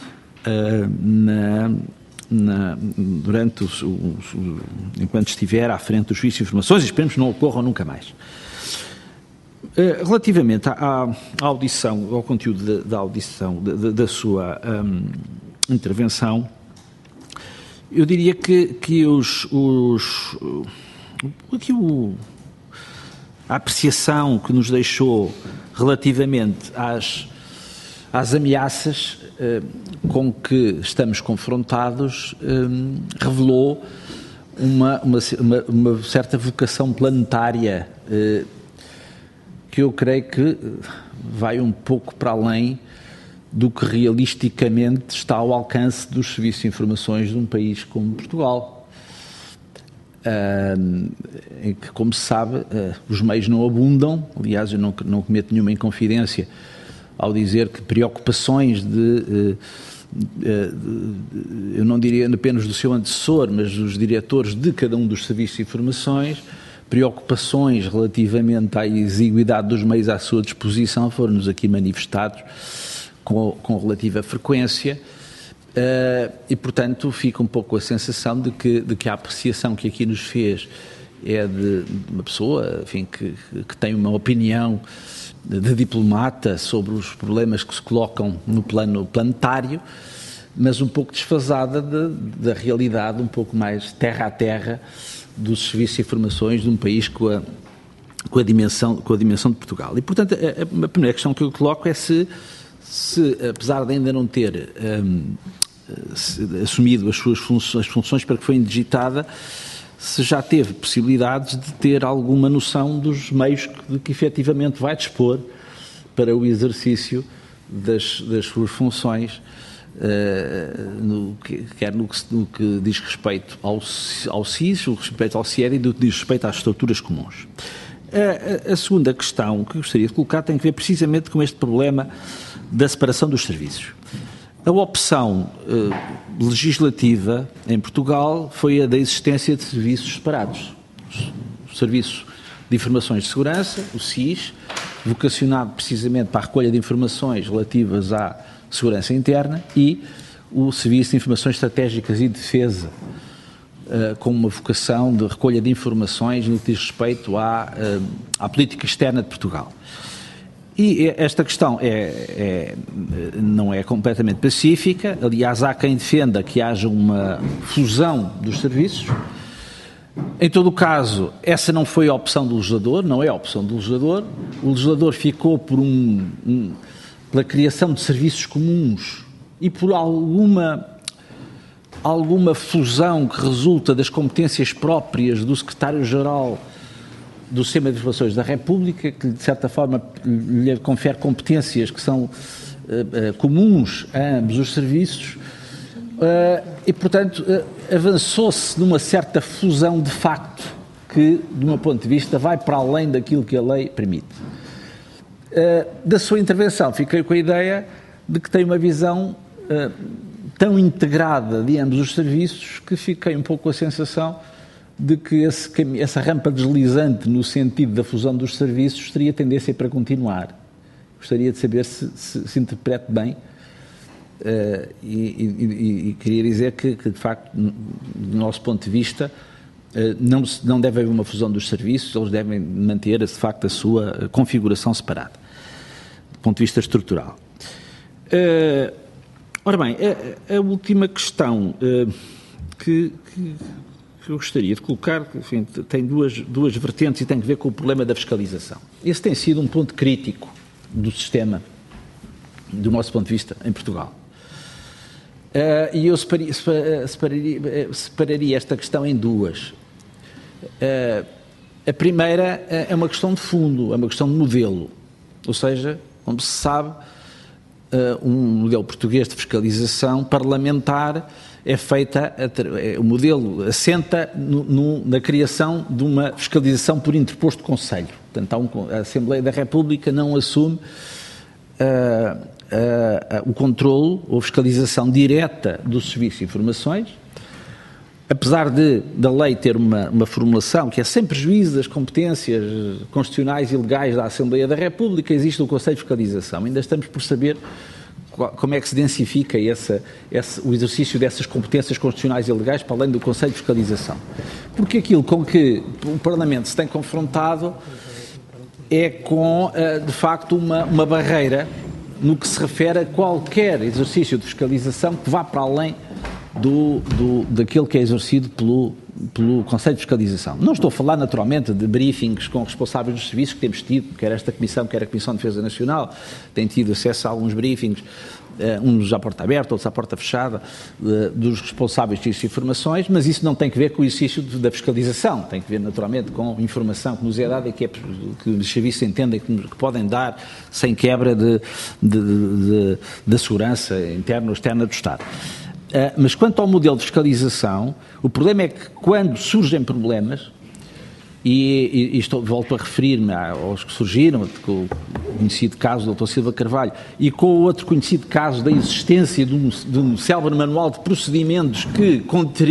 enquanto estiver à frente dos serviços de informações, e esperemos que não ocorram nunca mais. Relativamente à audição, ao conteúdo da audição, da sua intervenção, eu diria que a apreciação que nos deixou relativamente às ameaças com que estamos confrontados revelou uma certa vocação planetária que eu creio que vai um pouco para além do que realisticamente está ao alcance dos serviços de informações de um país como Portugal, em que, como se sabe, os meios não abundam. Aliás, eu não cometo nenhuma inconfidência ao dizer que preocupações eu não diria apenas do seu antecessor, mas dos diretores de cada um dos serviços de informações, preocupações relativamente à exiguidade dos meios à sua disposição foram-nos aqui manifestados com relativa frequência, e, portanto, fica um pouco a sensação de que a apreciação que aqui nos fez é de uma pessoa, enfim, que tem uma opinião de diplomata sobre os problemas que se colocam no plano planetário, mas um pouco desfasada da realidade, um pouco mais terra a terra dos serviços de informações de um país com com a dimensão de Portugal. E, portanto, a primeira questão que eu coloco é se apesar de ainda não ter assumido as suas funções para que foi indigitada, se já teve possibilidades de ter alguma noção dos meios de que efetivamente vai dispor para o exercício das suas funções, quer no que diz respeito ao SIS, o respeito ao CIED e no que diz respeito às estruturas comuns. A segunda questão que gostaria de colocar tem a ver precisamente com este problema da separação dos serviços. A opção legislativa em Portugal foi a da existência de serviços separados. O Serviço de Informações de Segurança, o SIS, vocacionado precisamente para a recolha de informações relativas à segurança interna, e o Serviço de Informações Estratégicas e Defesa, com uma vocação de recolha de informações no que diz respeito à política externa de Portugal. E esta questão não é completamente pacífica. Aliás, há quem defenda que haja uma fusão dos serviços. Em todo o caso, essa não foi a opção do legislador, não é a opção do legislador. O legislador ficou pela criação de serviços comuns e por alguma fusão que resulta das competências próprias do Secretário-Geral do Sistema de Informações da República, que de certa forma lhe confere competências que são comuns a ambos os serviços, e portanto avançou-se numa certa fusão de facto que, do meu ponto de vista, vai para além daquilo que a lei permite. Da sua intervenção fiquei com a ideia de que tem uma visão tão integrada de ambos os serviços que fiquei um pouco com a sensação de que essa rampa deslizante no sentido da fusão dos serviços teria tendência para continuar. Gostaria de saber se interpreto bem e queria dizer que, de facto, do nosso ponto de vista, não deve haver uma fusão dos serviços, eles devem manter, de facto, a sua configuração separada, do ponto de vista estrutural. Ora bem, a última questão que eu gostaria de colocar, enfim, tem duas vertentes e tem a ver com o problema da fiscalização. Esse tem sido um ponto crítico do sistema, do nosso ponto de vista, em Portugal. E eu separaria esta questão em duas. A primeira é uma questão de fundo, é uma questão de modelo. Ou seja, como se sabe, um modelo português de fiscalização parlamentar é feita, o modelo assenta na criação de uma fiscalização por interposto Conselho. Portanto, a Assembleia da República não assume o controlo ou fiscalização direta do Serviço de Informações, apesar da lei ter uma formulação que é sem prejuízo das competências constitucionais e legais da Assembleia da República, existe o Conselho de Fiscalização. Ainda estamos por saber como é que se densifica o exercício dessas competências constitucionais e legais para além do Conselho de Fiscalização. Porque aquilo com que o Parlamento se tem confrontado é com, de facto, uma barreira no que se refere a qualquer exercício de fiscalização que vá para além daquele que é exercido pelo Conselho de Fiscalização. Não estou a falar, naturalmente, de briefings com responsáveis dos serviços que temos tido, quer esta Comissão, quer a Comissão de Defesa Nacional, tem tido acesso a alguns briefings, uns à porta aberta, outros à porta fechada, dos responsáveis de informações, mas isso não tem que ver com o exercício da fiscalização, tem que ver, naturalmente, com informação que nos é dada e que os serviços entendem que podem dar sem quebra da segurança interna ou externa do Estado. Mas quanto ao modelo de fiscalização, o problema é que quando surgem problemas, volto a referir-me aos que surgiram, com o conhecido caso do Dr. Silva Carvalho e com o outro conhecido caso da existência de um célebre manual de procedimentos que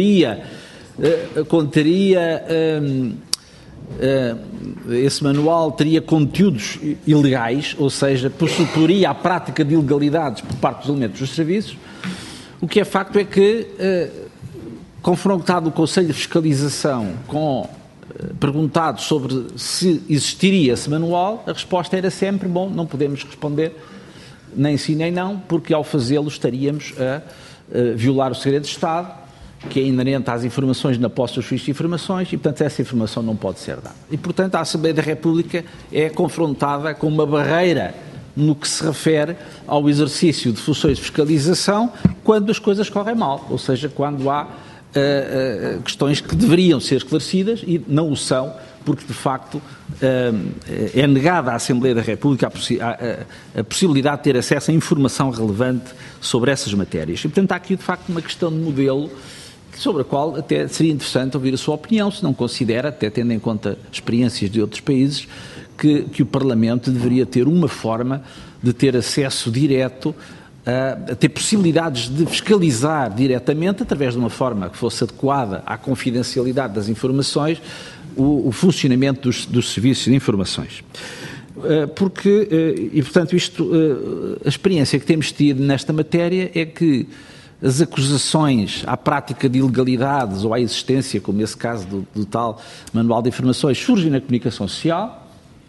esse manual teria conteúdos ilegais, ou seja, pressuporia a prática de ilegalidades por parte dos elementos dos serviços. O que é facto é que, confrontado o Conselho de Fiscalização perguntado sobre se existiria esse manual, a resposta era sempre, bom, não podemos responder nem sim nem não, porque ao fazê-lo estaríamos a violar o segredo de Estado que é inerente às informações na posse dos serviços de informações e, portanto, essa informação não pode ser dada. E, portanto, a Assembleia da República é confrontada com uma barreira no que se refere ao exercício de funções de fiscalização quando as coisas correm mal, ou seja, quando há questões que deveriam ser esclarecidas e não o são, porque, de facto, é negada à Assembleia da República a possibilidade de ter acesso a informação relevante sobre essas matérias. E, portanto, há aqui, de facto, uma questão de modelo sobre a qual até seria interessante ouvir a sua opinião, se não considera, até tendo em conta experiências de outros países, que o Parlamento deveria ter uma forma de ter acesso direto, a ter possibilidades de fiscalizar diretamente, através de uma forma que fosse adequada à confidencialidade das informações, o funcionamento dos serviços de informações. Porque, e portanto, a experiência que temos tido nesta matéria é que as acusações à prática de ilegalidades ou à existência, como nesse caso do tal Manual de Informações, surgem na comunicação social.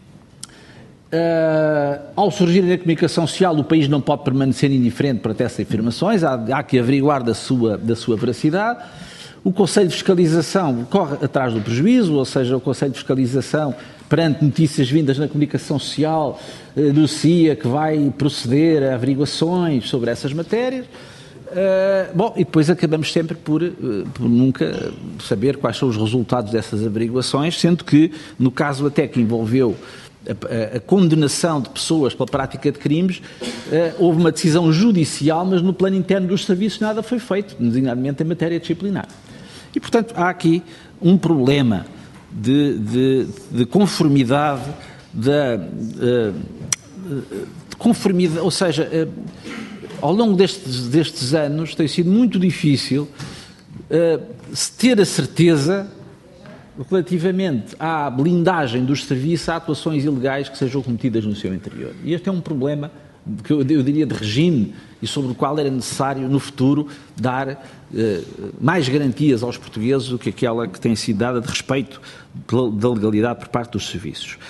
Ao surgir na comunicação social, o país não pode permanecer indiferente perante essas informações, há que averiguar da sua veracidade. O Conselho de Fiscalização corre atrás do prejuízo, ou seja, o Conselho de Fiscalização, perante notícias vindas na comunicação social, anuncia que vai proceder a averiguações sobre essas matérias. E depois acabamos sempre por nunca saber quais são os resultados dessas averiguações, sendo que, no caso até que envolveu a condenação de pessoas pela prática de crimes, houve uma decisão judicial, mas no plano interno dos serviços nada foi feito, designadamente em matéria disciplinar. E, portanto, há aqui um problema de conformidade, de conformidade, ou seja, ao longo destes anos tem sido muito difícil ter a certeza relativamente à blindagem dos serviços a atuações ilegais que sejam cometidas no seu interior. E este é um problema que eu diria de regime e sobre o qual era necessário no futuro dar mais garantias aos portugueses do que aquela que tem sido dada de respeito da legalidade por parte dos serviços.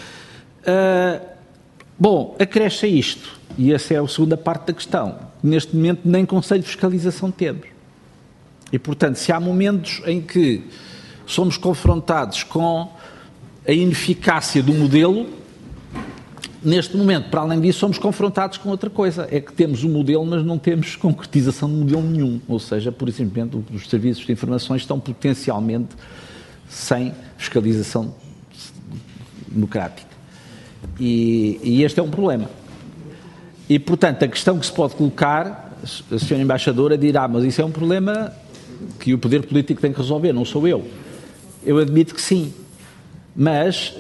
Acresce a isto, e essa é a segunda parte da questão, neste momento nem Conselho de Fiscalização temos. E, portanto, se há momentos em que somos confrontados com a ineficácia do modelo, neste momento, para além disso, somos confrontados com outra coisa, é que temos um modelo, mas não temos concretização de modelo nenhum, ou seja, por exemplo, os serviços de informações estão potencialmente sem fiscalização democrática. E este é um problema. E, portanto, a questão que se pode colocar, a senhora embaixadora dirá, mas isso é um problema que o poder político tem que resolver, não sou eu. Eu admito que sim, mas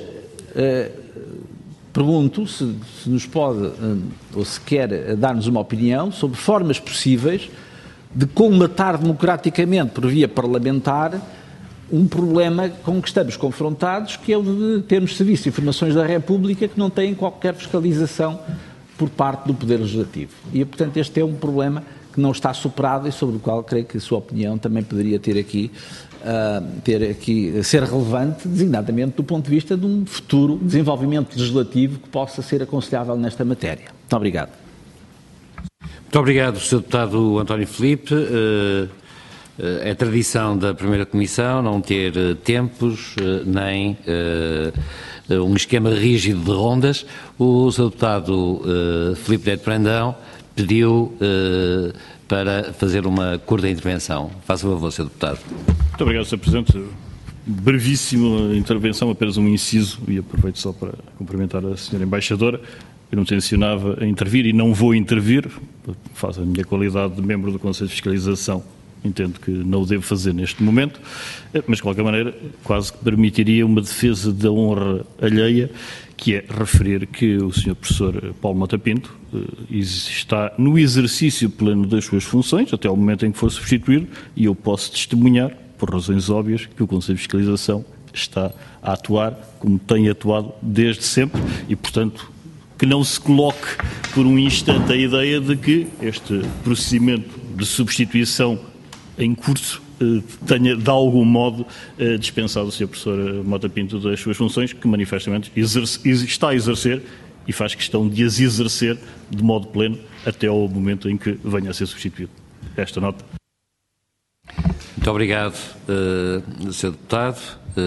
pergunto se nos pode, ou se quer dar-nos uma opinião sobre formas possíveis de colmatar democraticamente, por via parlamentar, um problema com que estamos confrontados, que é o de termos serviços de informações da República que não têm qualquer fiscalização por parte do Poder Legislativo. E, portanto, este é um problema que não está superado e sobre o qual creio que a sua opinião também poderia ter aqui ser relevante, designadamente do ponto de vista de um futuro desenvolvimento legislativo que possa ser aconselhável nesta matéria. Muito obrigado. Muito obrigado, Sr. Deputado António Filipe. É tradição da Primeira Comissão não ter tempos nem um esquema rígido de rondas. O Sr. Deputado Filipe Neto Brandão pediu para fazer uma curta intervenção. Faça o favor, Sr. Deputado. Muito obrigado, Sr. Presidente. Brevíssima intervenção, apenas um inciso, e aproveito só para cumprimentar a Sra. Embaixadora. Eu não tencionava intervir e não vou intervir, faço a minha qualidade de membro do Conselho de Fiscalização. Entendo que não o devo fazer neste momento, mas de qualquer maneira quase que permitiria uma defesa da honra alheia, que é referir que o Sr. Professor Paulo Mota Pinto está no exercício pleno das suas funções, até ao momento em que for substituído, e eu posso testemunhar, por razões óbvias, que o Conselho de Fiscalização está a atuar como tem atuado desde sempre e, portanto, que não se coloque por um instante a ideia de que este procedimento de substituição em curso tenha, de algum modo, dispensado o Sr. Professor Mota Pinto das suas funções, que manifestamente está a exercer e faz questão de as exercer de modo pleno até ao momento em que venha a ser substituído. Esta nota. Muito Muito obrigado, Sr. Deputado.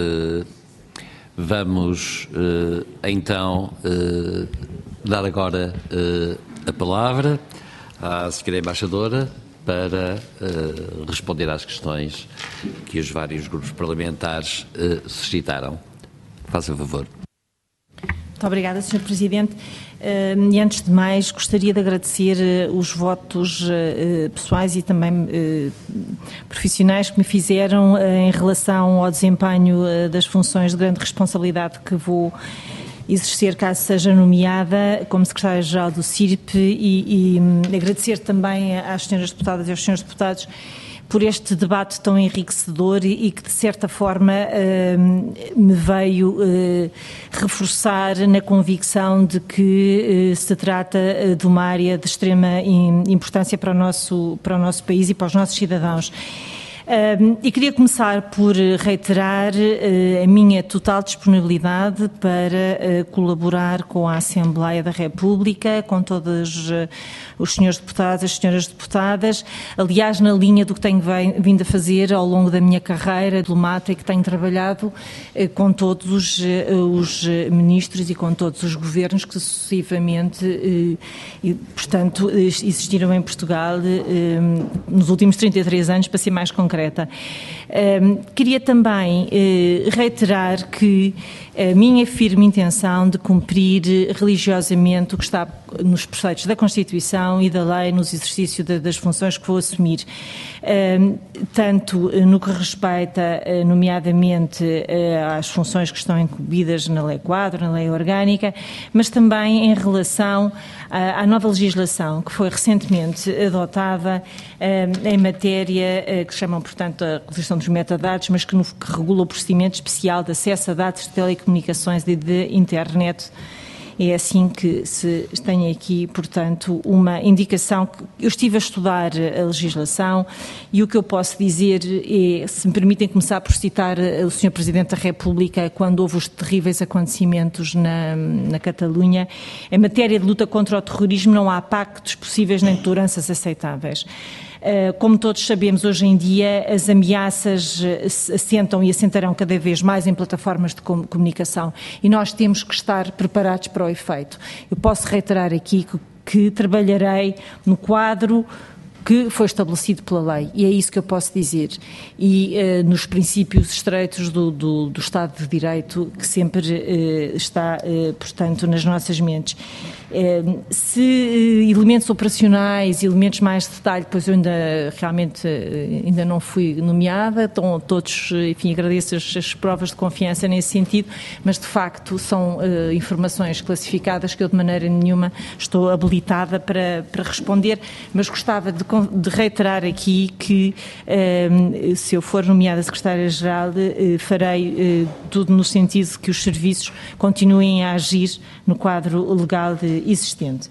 Vamos, então, dar agora a palavra à Sra. Embaixadora para responder às questões que os vários grupos parlamentares suscitaram. Faça favor. Muito obrigada, Sr. Presidente. E antes de mais, gostaria de agradecer os votos pessoais e também profissionais que me fizeram em relação ao desempenho das funções de grande responsabilidade que vou exercer caso seja nomeada como Secretária-Geral do CIRP e agradecer também às senhoras deputadas e aos senhores deputados por este debate tão enriquecedor e que, de certa forma, me veio reforçar na convicção de que se trata de uma área de extrema importância para o nosso país e para os nossos cidadãos. E queria começar por reiterar a minha total disponibilidade para colaborar com a Assembleia da República, com todos os senhores deputados, as senhoras deputadas, aliás, na linha do que tenho vindo a fazer ao longo da minha carreira diplomata e que tenho trabalhado com todos os ministros e com todos os governos que sucessivamente, portanto, existiram em Portugal nos últimos 33 anos, para ser mais concreta. Queria também reiterar que a minha firme intenção de cumprir religiosamente o que está nos preceitos da Constituição e da lei nos exercícios das funções que vou assumir, tanto no que respeita, nomeadamente, às funções que estão incumbidas na Lei Quadro, na Lei Orgânica, mas também em relação à nova legislação que foi recentemente adotada em matéria que se chamam, portanto, a legislação dos metadados, mas que regula o procedimento especial de acesso a dados de telecomunicações e de internet. É assim que se tem aqui, portanto, uma indicação que eu estive a estudar a legislação e o que eu posso dizer é, se me permitem começar por citar o Sr. Presidente da República quando houve os terríveis acontecimentos na Catalunha, em matéria de luta contra o terrorismo não há pactos possíveis nem toleranças aceitáveis. Como todos sabemos, hoje em dia as ameaças assentam e assentarão cada vez mais em plataformas de comunicação e nós temos que estar preparados para o efeito. Eu posso reiterar aqui que trabalharei no quadro que foi estabelecido pela lei, e é isso que eu posso dizer, e nos princípios estreitos do Estado de Direito, que sempre está, portanto, nas nossas mentes. Se elementos operacionais, elementos mais de detalhe, pois eu realmente não fui nomeada, estão todos, enfim, agradeço as provas de confiança nesse sentido, mas de facto são informações classificadas que eu de maneira nenhuma estou habilitada para responder, mas gostava de reiterar aqui que se eu for nomeada Secretária-Geral farei tudo no sentido de que os serviços continuem a agir no quadro legal existente.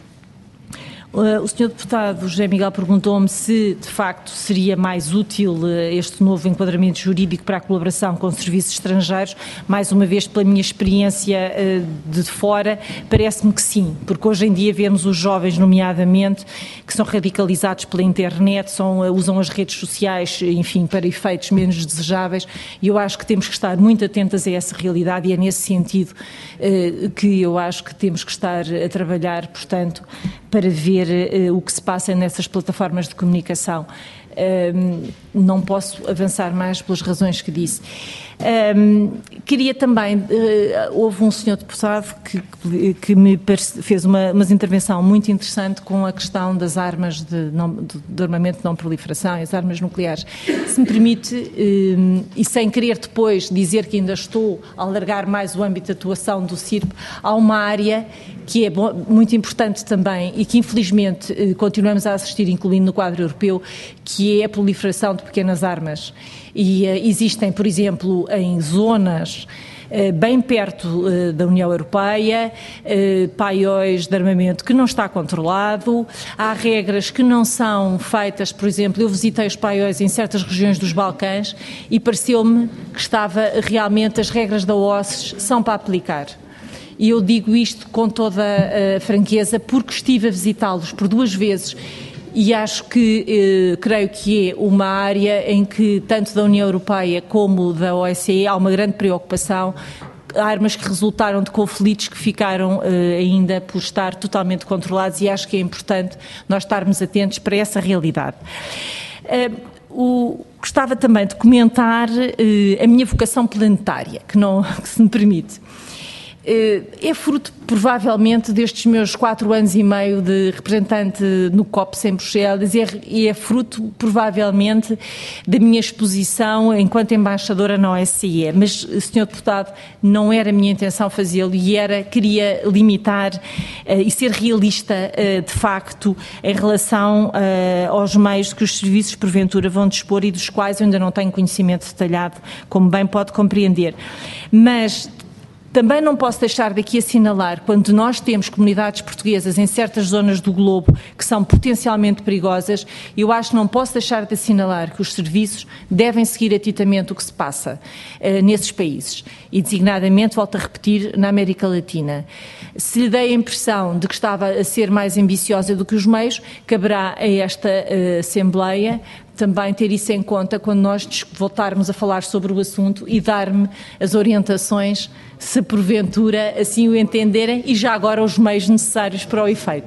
O Sr. Deputado José Miguel perguntou-me se, de facto, seria mais útil este novo enquadramento jurídico para a colaboração com serviços estrangeiros. Mais uma vez, pela minha experiência de fora, parece-me que sim, porque hoje em dia vemos os jovens, nomeadamente, que são radicalizados pela internet, usam as redes sociais, enfim, para efeitos menos desejáveis, e eu acho que temos que estar muito atentas a essa realidade e é nesse sentido que eu acho que temos que estar a trabalhar, portanto, para ver o que se passa nessas plataformas de comunicação. Não posso avançar mais pelas razões que disse. Queria também, houve um senhor deputado que me fez uma intervenção muito interessante com a questão das armas de armamento de não proliferação e as armas nucleares. Se me permite, e sem querer depois dizer que ainda estou a alargar mais o âmbito de atuação do CIRP, há uma área que é muito importante também e que infelizmente continuamos a assistir, incluindo no quadro europeu, que é a proliferação de pequenas armas. E existem, por exemplo, em zonas bem perto da União Europeia, paióis de armamento que não está controlado, há regras que não são feitas, por exemplo, eu visitei os paióis em certas regiões dos Balcãs e pareceu-me que estava realmente, as regras da OSCE são para aplicar. E eu digo isto com toda a franqueza porque estive a visitá-los por 2 vezes e acho que, creio que é uma área em que, tanto da União Europeia como da OSCE, há uma grande preocupação. Armas que resultaram de conflitos que ficaram ainda por estar totalmente controlados, e acho que é importante nós estarmos atentos para essa realidade. Gostava também de comentar a minha vocação planetária, que se me permite. É fruto, provavelmente, destes meus 4 anos e meio de representante no COPS em Bruxelas, e é fruto, provavelmente, da minha exposição enquanto embaixadora na OSCE. Mas, Sr. Deputado, não era a minha intenção fazê-lo, e queria limitar e ser realista, de facto, em relação aos meios que os serviços, porventura, vão dispor e dos quais eu ainda não tenho conhecimento detalhado, como bem pode compreender. Mas também não posso deixar daqui assinalar, quando nós temos comunidades portuguesas em certas zonas do globo que são potencialmente perigosas, eu acho que não posso deixar de assinalar que os serviços devem seguir atentamente o que se passa nesses países, e designadamente, volto a repetir, na América Latina. Se lhe dei a impressão de que estava a ser mais ambiciosa do que os meios, caberá a esta Assembleia também ter isso em conta quando nós voltarmos a falar sobre o assunto e dar-me as orientações, se porventura assim o entenderem, e já agora os meios necessários para o efeito.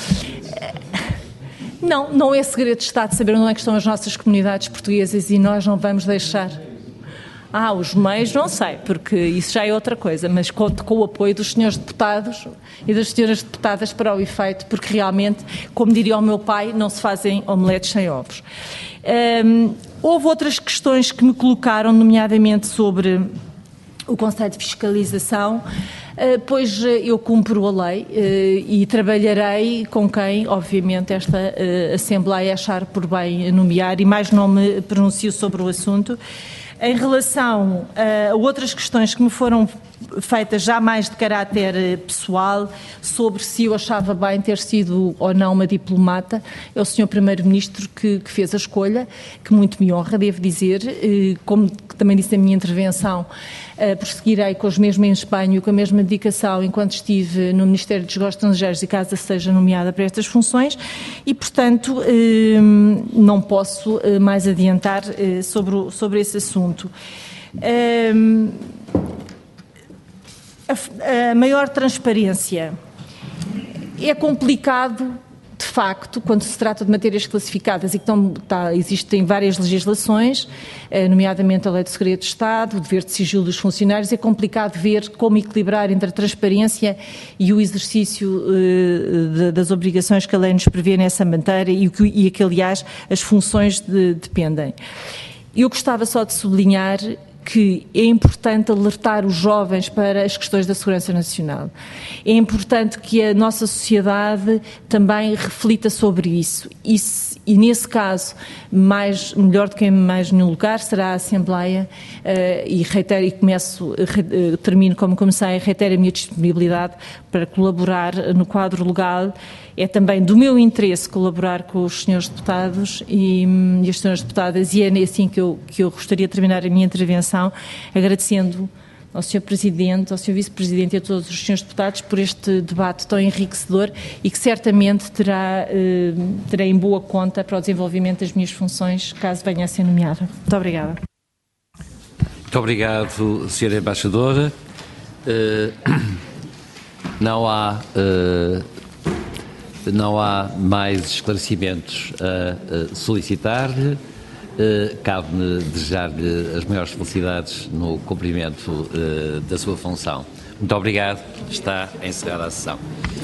Não é segredo de Estado saber onde é que estão as nossas comunidades portuguesas, e nós não vamos deixar. Os meios, não sei, porque isso já é outra coisa, mas conto com o apoio dos senhores deputados e das senhoras deputadas para o efeito, porque realmente, como diria o meu pai, não se fazem omeletes sem ovos. Houve outras questões que me colocaram, nomeadamente sobre o Conselho de Fiscalização, pois eu cumpro a lei e trabalharei com quem, obviamente, esta Assembleia achar por bem nomear, e mais não me pronuncio sobre o assunto. Em relação a outras questões que me foram feitas já mais de caráter pessoal, sobre se eu achava bem ter sido ou não uma diplomata, é o Sr. Primeiro-Ministro que fez a escolha, que muito me honra, devo dizer, como também disse na minha intervenção, prosseguirei com os mesmos empenho, com a mesma dedicação enquanto estive no Ministério dos Negócios Estrangeiros e caso seja nomeada para estas funções, e, portanto, não posso mais adiantar sobre esse assunto. A maior transparência é complicado, de facto, quando se trata de matérias classificadas e que existem várias legislações, nomeadamente a Lei de Segredo de Estado, o dever de sigilo dos funcionários. É complicado ver como equilibrar entre a transparência e o exercício das obrigações que a lei nos prevê nessa matéria e que, aliás, as funções dependem. Eu gostava só de sublinhar que é importante alertar os jovens para as questões da segurança nacional. É importante que a nossa sociedade também reflita sobre isso. E nesse caso, melhor do que em mais nenhum lugar, será a Assembleia, e reitero, termino como comecei, reitero a minha disponibilidade para colaborar no quadro legal. É também do meu interesse colaborar com os senhores deputados e as senhoras deputadas, e é assim que eu gostaria de terminar a minha intervenção, agradecendo ao Sr. Presidente, ao Sr. Vice-Presidente e a todos os senhores deputados por este debate tão enriquecedor e que certamente terei em boa conta para o desenvolvimento das minhas funções, caso venha a ser nomeada. Muito obrigada. Muito obrigado, Sra. Embaixadora. Não há mais esclarecimentos a solicitar-lhe. Cabe-me desejar-lhe as maiores felicidades no cumprimento da sua função. Muito obrigado. Está encerrada a sessão.